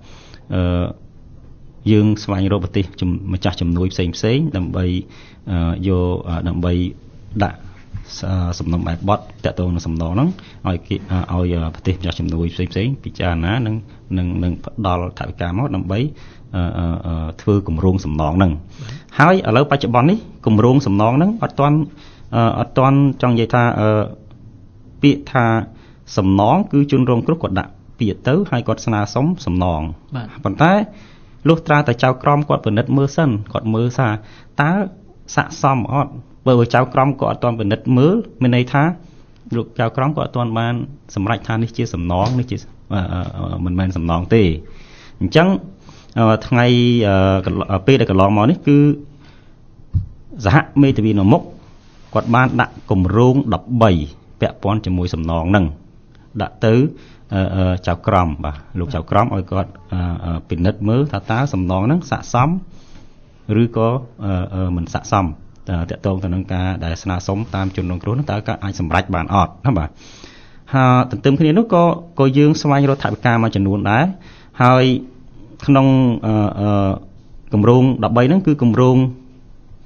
យើងស្វែងរកប្រទេសម្ចាស់ជំនួយផ្សេងដើម្បីដើម្បីដាក់សំណុំបែបបត់តទៅនឹងសំណងហ្នឹងឲ្យប្រទេសម្ចាស់ជំនួយផ្សេងពិចារណានឹងផ្ដល់ថវិកាមកដើម្បីធ្វើគម្រោងសំណងហ្នឹងហើយឥឡូវបច្ចុប្បន្ននេះគម្រោងសំណងហ្នឹងអត់ទាន់ចង់និយាយថាពាក្យថាសំណងគឺជនរងគ្រោះគាត់ដាក់ពាក្យទៅហើយគាត់ស្នើសុំសំណងប៉ុន្តែលុះត្រាតែចៅក្រមគាត់ពិនិត្យមើលសិនគាត់មើលថាតើស័ក្តិសមអត់បើចៅក្រមគាត់អត់ទាន់ពិនិត្យមើលមានន័យថាលោកចៅក្រមគាត់អត់ទាន់បានសម្រេចថានេះជាសំណងនេះជាមិនមែនសំណងទេអញ្ចឹងថ្ងៃពេលដែលកន្លងមកនេះគឺសហមេធាវីនៅមុខគាត់បានដាក់គម្រោង13ពាក់ព័ន្ធជាមួយសំណងហ្នឹងដាក់ទៅចៅក្រមបាទលោកចៅក្រមឲ្យគាត់ពិនិត្យមើលថាតើសំណងហ្នឹងស័ក្តិសមឬក៏មិនស័ក្តិសមតកតងទៅនឹងការដែលស្នើសុំតាមជនរងគ្រោះនោះតើអាចសម្រេចបានអត់ណាបាទហើយទន្ទឹមគ្នានោះក៏យើងស្វែងរកថវិកាមួយចំនួនដែរហើយក្នុងគម្រោង13ហ្នឹងគឺគម្រោង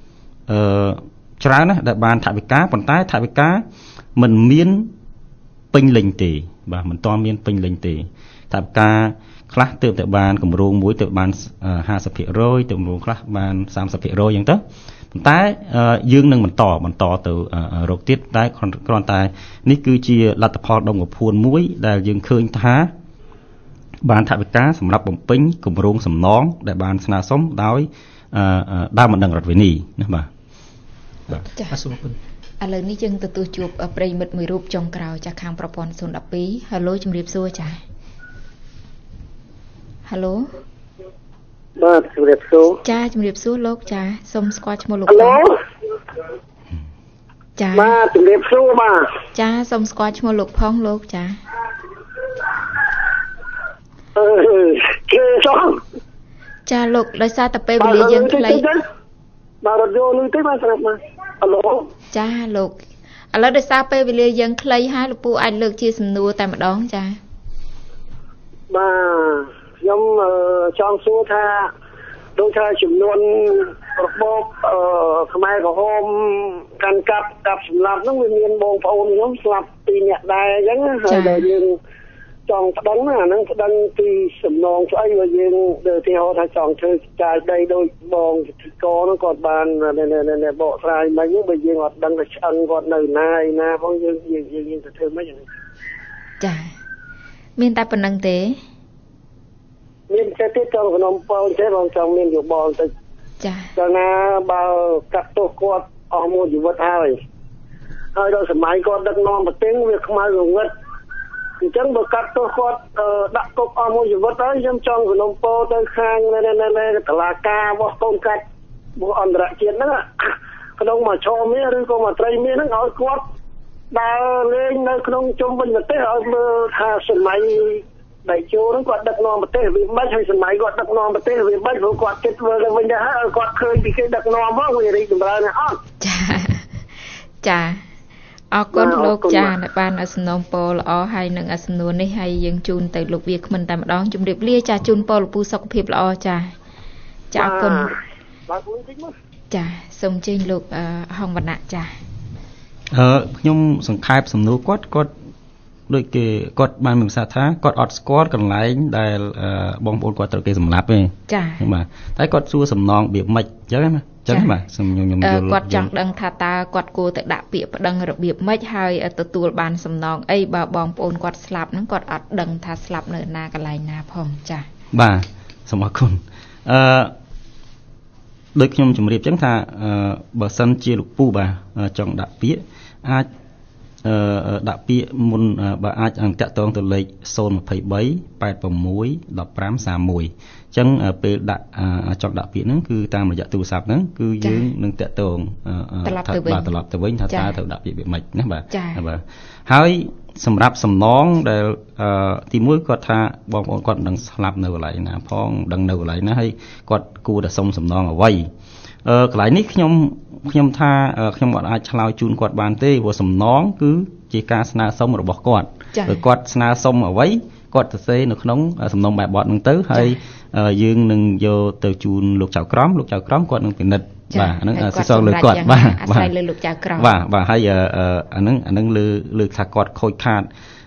ច្រើនណាស់ដែលបានថវិកាប៉ុន្តែថវិកាមិនមានពេញលេញទេបាទមិនទាន់មានពេញលេញទេថាការខ្លះទើបតែបានគម្រោងមួយទើបបាន 50% ទើបគម្រោងខ្លះបាន 30% អញ្ចឹងទៅប៉ុន្តែយើងនឹងបន្តទៅរកទៀតតែគ្រាន់តែនេះគឺជាលទ្ធផលដុំកំភួនមួយដែលយើងឃើញថាបានថវិកាសម្រាប់បំពេញគម្រោងសំណងដែលបានស្នើសុំដោយដើមបណ្ដឹងរដ្ឋវិនីណាបាទចា៎សូមអរគុណឥឡូវនេះយើងទទួលជួបប្រិយមិត្តមួយរូបចុងក្រោយចាស់ខាងប្រព័ន្ធ012 Halo ជំរាបសួរចា៎ Halo បាទជំរាបសួរចា៎ជំរាបសួរលោកចា៎សូមស្គាល់ឈ្មោះលោក Halo ចា៎បាទជំរាបសួរបាទចា៎សូមស្គាល់ឈ្មោះលោកផងលោកចា៎គេសោះចា៎លោកដោយសារតែពេលវេលាយើងខ្លីបាទរត់យកលុយទេបាទស្រាប់បាទ Halo ចា៎លោកឥឡូវដោយសារពេលវេលាយើងខ្លីហើយលោកពូអាចលើកជាសំណួរតែម្ដងចា៎បាទខ្ញុំចង់សួរថាដូចថាចំនួនរបបខ្មែរក្រហមកាន់កាប់សម្លាប់ហ្នឹងវាមានបងប្អូនខ្ញុំស្លាប់2នាក់ដែរអញ្ចឹងហើយដែលយើងចង់ប្តឹងអាហ្នឹងប្តឹងពីសំណងស្អីមកយើងទៅទីហោថាចង់ធ្វើចាយដីដោយបងវិធីកហ្នឹងគាត់បានបកស្រាយមកយើងបើយើងអត់ដឹងថាឆ្អឹងគាត់នៅណាផងយើងទៅធ្វើមិនហ្នឹងចាមានតែប៉ុណ្្នឹងទេមានតែទៀតចង់ក្នុងប៉ោទេបងចង់មានយោបល់ទៅចាដល់ណាបើកាត់ទោសគាត់អស់មួយជីវិតហើយដល់សម័យគាត់ដឹកនាំប្រទេសវាខ្មៅងងឹតអញ្ចឹងបើកាត់ទោសគាត់ដាក់គុកអស់មួយជីវិតហើយខ្ញុំចង់ក្នុងប៉ោទៅខាងតឡាការរបស់កូនកាច់របស់អន្តរជាតិហ្នឹងក្នុងមួយឆមាសឬក៏មួយត្រីមាសហ្នឹងឲ្យគាត់ដើរលេងនៅក្នុងជុំវិញប្រទេសឲ្យមើលថាសម័យដៃជោហ្នឹងគាត់ដឹកនាំប្រទេសវាមិនហើយសម័យគាត់ដឹកនាំប្រទេសវាមិនព្រោះគាត់គិតធ្វើទៅវិញទៅហើយគាត់ឃើញពីគេដឹកនាំមកវារីកចម្រើនណាស់អត់ចាអរគុណលោកចាដែលបានសំណូមពរល្អហើយនឹងសំណួរនេះហើយយើងជូនទៅលោកវាគ្មិនតែម្ដងជម្រាបលាចាជូនពរលោកពូសុខភាពល្អចាអរគុណបាទគួរតិចមកចាសូមជើញលោកហងវណ្ណៈចាខ្ញុំសង្ខេបសំណួរគាត់ដូចគេគាត់បានមានប្រសាសន៍ថាគាត់អត់ស្គាល់កន្លែងដែលបងប្អូនគាត់ត្រូវគេសម្លាប់ទេចាបាទតែគាត់សួរសំណងរបៀបម៉េចអញ្ចឹងណាបាទខ្ញុំយល់គាត់ចង់ដឹងថាតើគាត់គួរតែដាក់ពាក្យប្តឹងរបៀបម៉េចហើយទទួលបានសំណងអីបើបងប្អូនគាត់ស្លាប់ហ្នឹងគាត់អត់ដឹងថាស្លាប់នៅណាកន្លែងណាផងចាបាទសូមអរគុណដូចខ្ញុំជម្រាបអញ្ចឹងថាបើសិនជាលោកពូបាទចង់ដាក់ពាក្យអាចដាក់ពាក្យមុនបើអាចតាក់ទងទៅលេខ023 86 15 31អញ្ចឹងពេលដាក់ចង់ដាក់ពាក្យហ្នឹងគឺតាមរយៈទូរស័ព្ទហ្នឹងគឺយើងនឹងតាក់ទងត្រឡប់ទៅវិញថាតើត្រូវដាក់ពាក្យវាម៉េចណាបាទហើយសម្រាប់សំណងដែលទីមួយគាត់ថាបងប្អូនគាត់មិនដឹងស្លាប់នៅកន្លែងណាផងដឹងនៅកន្លែងណាហើយគាត់គួរតែសុំសំណងអ្វីកន្លែងនេះខ្ញុំថាខ្ញុំអត់អាចឆ្លើយជូនគាត់បានទេព្រោះសំណងគឺជាការស្នើសុំរបស់គាត់គាត់ស្នើសុំអ្វីគាត់សរសេរនៅក្នុងសំណុំបែបបទហ្នឹងទៅហើយយើងនឹងយកទៅជូនលោកចៅក្រមគាត់នឹងពិនិត្យបាទហ្នឹងសិសងលើគាត់បាទអាស្រ័យលើលោកចៅក្រមបាទហើយអាហ្នឹងលើថាគាត់ខូចខាត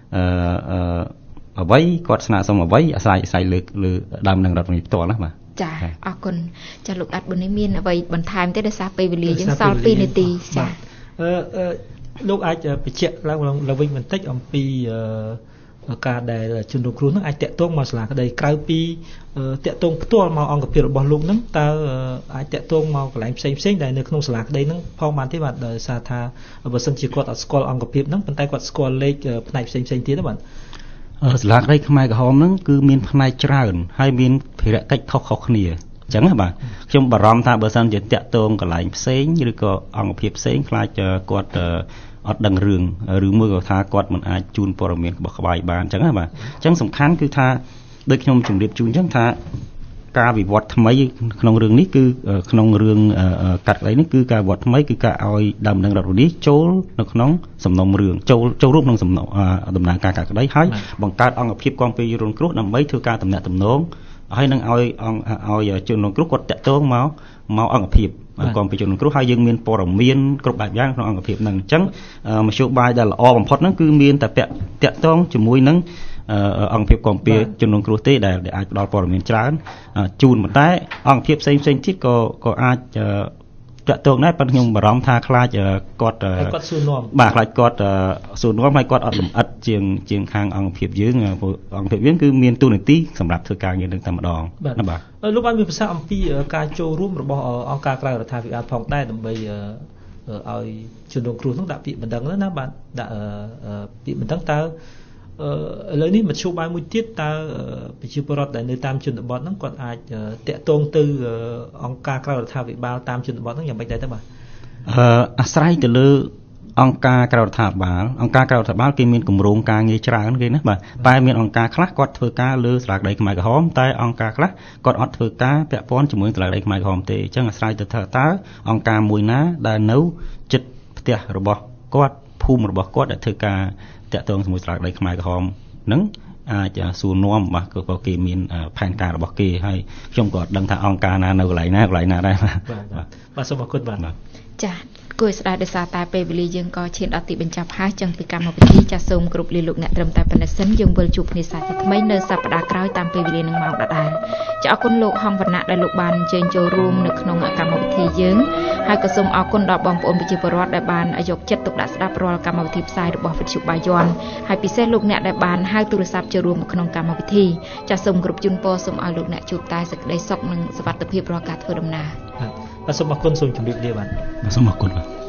អ្វីគាត់ស្នើសុំអ្វីអាស្រ័យលើដើមនឹងរដ្ឋមន្ត្រីផ្ទាល់ណាបាទចាអរគុណចាលោកអាត់បុនេះមានអ្វីបន្ថែមទេដោយសារពេលវេលាយើងសល់2នាទីចាលោកអាចបញ្ជាក់ឡើងវិញបន្តិចអំពីការដែលជនរងគ្រោះនឹងអាចតាក់ទងមកសាលាក្តីក្រៅពីតាក់ទងផ្ទាល់មកអង្គភាពរបស់លោកនឹងតើអាចតាក់ទងមកកន្លែងផ្សេងដែលនៅក្នុងសាលាក្តីនឹងផងបានទេបាទដោយសារថាបើសិនជាគាត់អត់ស្គាល់អង្គភាពនឹងប៉ុន្តែគាត់ស្គាល់លេខផ្នែកផ្សេងទៀតបាទសាលាក្តីខ្មែរក្រហមហ្នឹងគឺមានផ្នែកច្រើនហើយមានភារកិច្ចខុសៗគ្នាអញ្ចឹងណាបាទខ្ញុំបារម្ភថាបើសិនជាតាក់ទងកន្លែងផ្សេងឬក៏អង្គភាពផ្សេងខ្លាចគាត់អត់ដឹងរឿងឬមួយក៏ថាគាត់មិនអាចជូនព័ត៌មានរបស់ក្បាយបានអញ្ចឹងណាបាទអញ្ចឹងសំខាន់គឺថាដូចខ្ញុំជម្រាបជូនអញ្ចឹងថាការវិវត្តថ្មីក្នុងរឿងនេះគឺក្នុងរឿងកាត់ក្តីនេះគឺការវិវត្តថ្មីគឺការឲ្យដើមនឹងរដ្ឋវិនិច្ឆ័យចូលនៅក្នុងសំណុំរឿងចូលរួមក្នុងសំណុំដំណើរការកាត់ក្តីហើយបង្កើតអង្គភាពគាំពារជនរងគ្រោះដើម្បីធ្វើការតំណាក់តំណងហើយនឹងឲ្យជនរងគ្រោះគាត់តាក់ទងមកអង្គភាពគាំពីជនរងគ្រោះហើយយើងមានព័ត៌មានគ្រប់បែបយ៉ាងក្នុងអង្គភាពហ្នឹងអញ្ចឹងមធ្យោបាយដែលល្អបំផុតហ្នឹងគឺមានតែតាក់ទងជាមួយនឹងអង្គភាពគាំពីជនរងគ្រោះទេដែលអាចផ្ដល់ព័ត៌មានច្រើនជូនប៉ុន្តែអង្គភាពផ្សេងទៀតក៏អាចតាក់ទងដែរប៉ុន្តែខ្ញុំបារម្ភថាខ្លាចគាត់សួរនាំបាទខ្លាចគាត់សួរនាំហើយគាត់អត់លម្អិតជាងខាងអង្គភាពយើងអង្គភាពយើងគឺមានទូនាទីសម្រាប់ធ្វើការងារនឹងតែម្ដងបាទលោកបានមានប្រសាសន៍អំពីការចូលរួមរបស់អង្គការក្រៅរដ្ឋាភិបាលផងដែរដើម្បីឲ្យជនរងគ្រោះនោះដាក់ពាក្យបណ្ដឹងណាបាទដាក់ពាក្យបណ្ដឹងតើឥឡូវនេះមធ្យោបាយមួយទៀតតើប្រជាពលរដ្ឋដែលនៅតាមជនបទហ្នឹងគាត់អាចតាក់ទងទៅអង្គការក្រៅរដ្ឋាភិបាលតាមជនបទហ្នឹងយ៉ាងម៉េចដែរទៅបាទអាស្រ័យទៅលើអង្គការក្រៅរដ្ឋាភិបាលគេមានគម្រោងការងារច្រើនគេណាបាទតែមានអង្គការខ្លះគាត់ធ្វើការលើស្លាកដីខ្មែរក្រហមតែអង្គការខ្លះគាត់អត់ធ្វើការពាក់ព័ន្ធជាមួយស្លាកដីខ្មែរក្រហមទេអញ្ចឹងអាស្រ័យទៅថាតើអង្គការមួយណាដែលនៅជិតផ្ទះរបស់គាត់ភូមិរបស់គាត់ដែលធ្វើការតាក់ទងជាមួយស្លាកដីខ្មែរក្រហមហ្នឹងអាចសួរនាំបាទក៏គេមានផែនការរបស់គេហើយខ្ញុំក៏ដឹងថាអង្គការណានៅកន្លែងណាដែរបាទសូមអរគុណបាទចា៎គួរស្ដាយដោយសារតែពេលវេលាយើងក៏ឈានដល់ទីបញ្ចប់ហើយចឹងពីកម្មវិធីចាសសូមគ្រប់លាលោកអ្នកត្រឹមតែប៉ុណ្ណេះសិនយើងវិលជួបគ្នាសាជាថ្មីនៅសប្តាហ៍ក្រោយតាមពេលវេលានឹងម៉ោងដដែលចាអរគុណលោកហងវណ្ណៈដែលលោកបានអញ្ជើញចូលរួមនៅក្នុងកម្មវិធីយើងហើយក៏សូមអរគុណដល់បងប្អូនប្រជាពលរដ្ឋដែលបានយកចិត្តទុកដាក់ស្ដាប់រាល់កម្មវិធីផ្សាយរបស់វិទ្យុបាយ័នហើយពិសេសលោកអ្នកដែលបានហៅទូរស័ព្ទចូលរួមក្នុងកម្មវិធីចាសសូមគ្រប់ជូនពរសូមឲ្យលោកអ្នកជួបតែសេចក្តីសុខនិងសុវត្ថិភាពរាល់ការធ្វើដំណើរបាទសូមអរគុណសូមជម្រាបលាបាទសូមអរគុណបាទ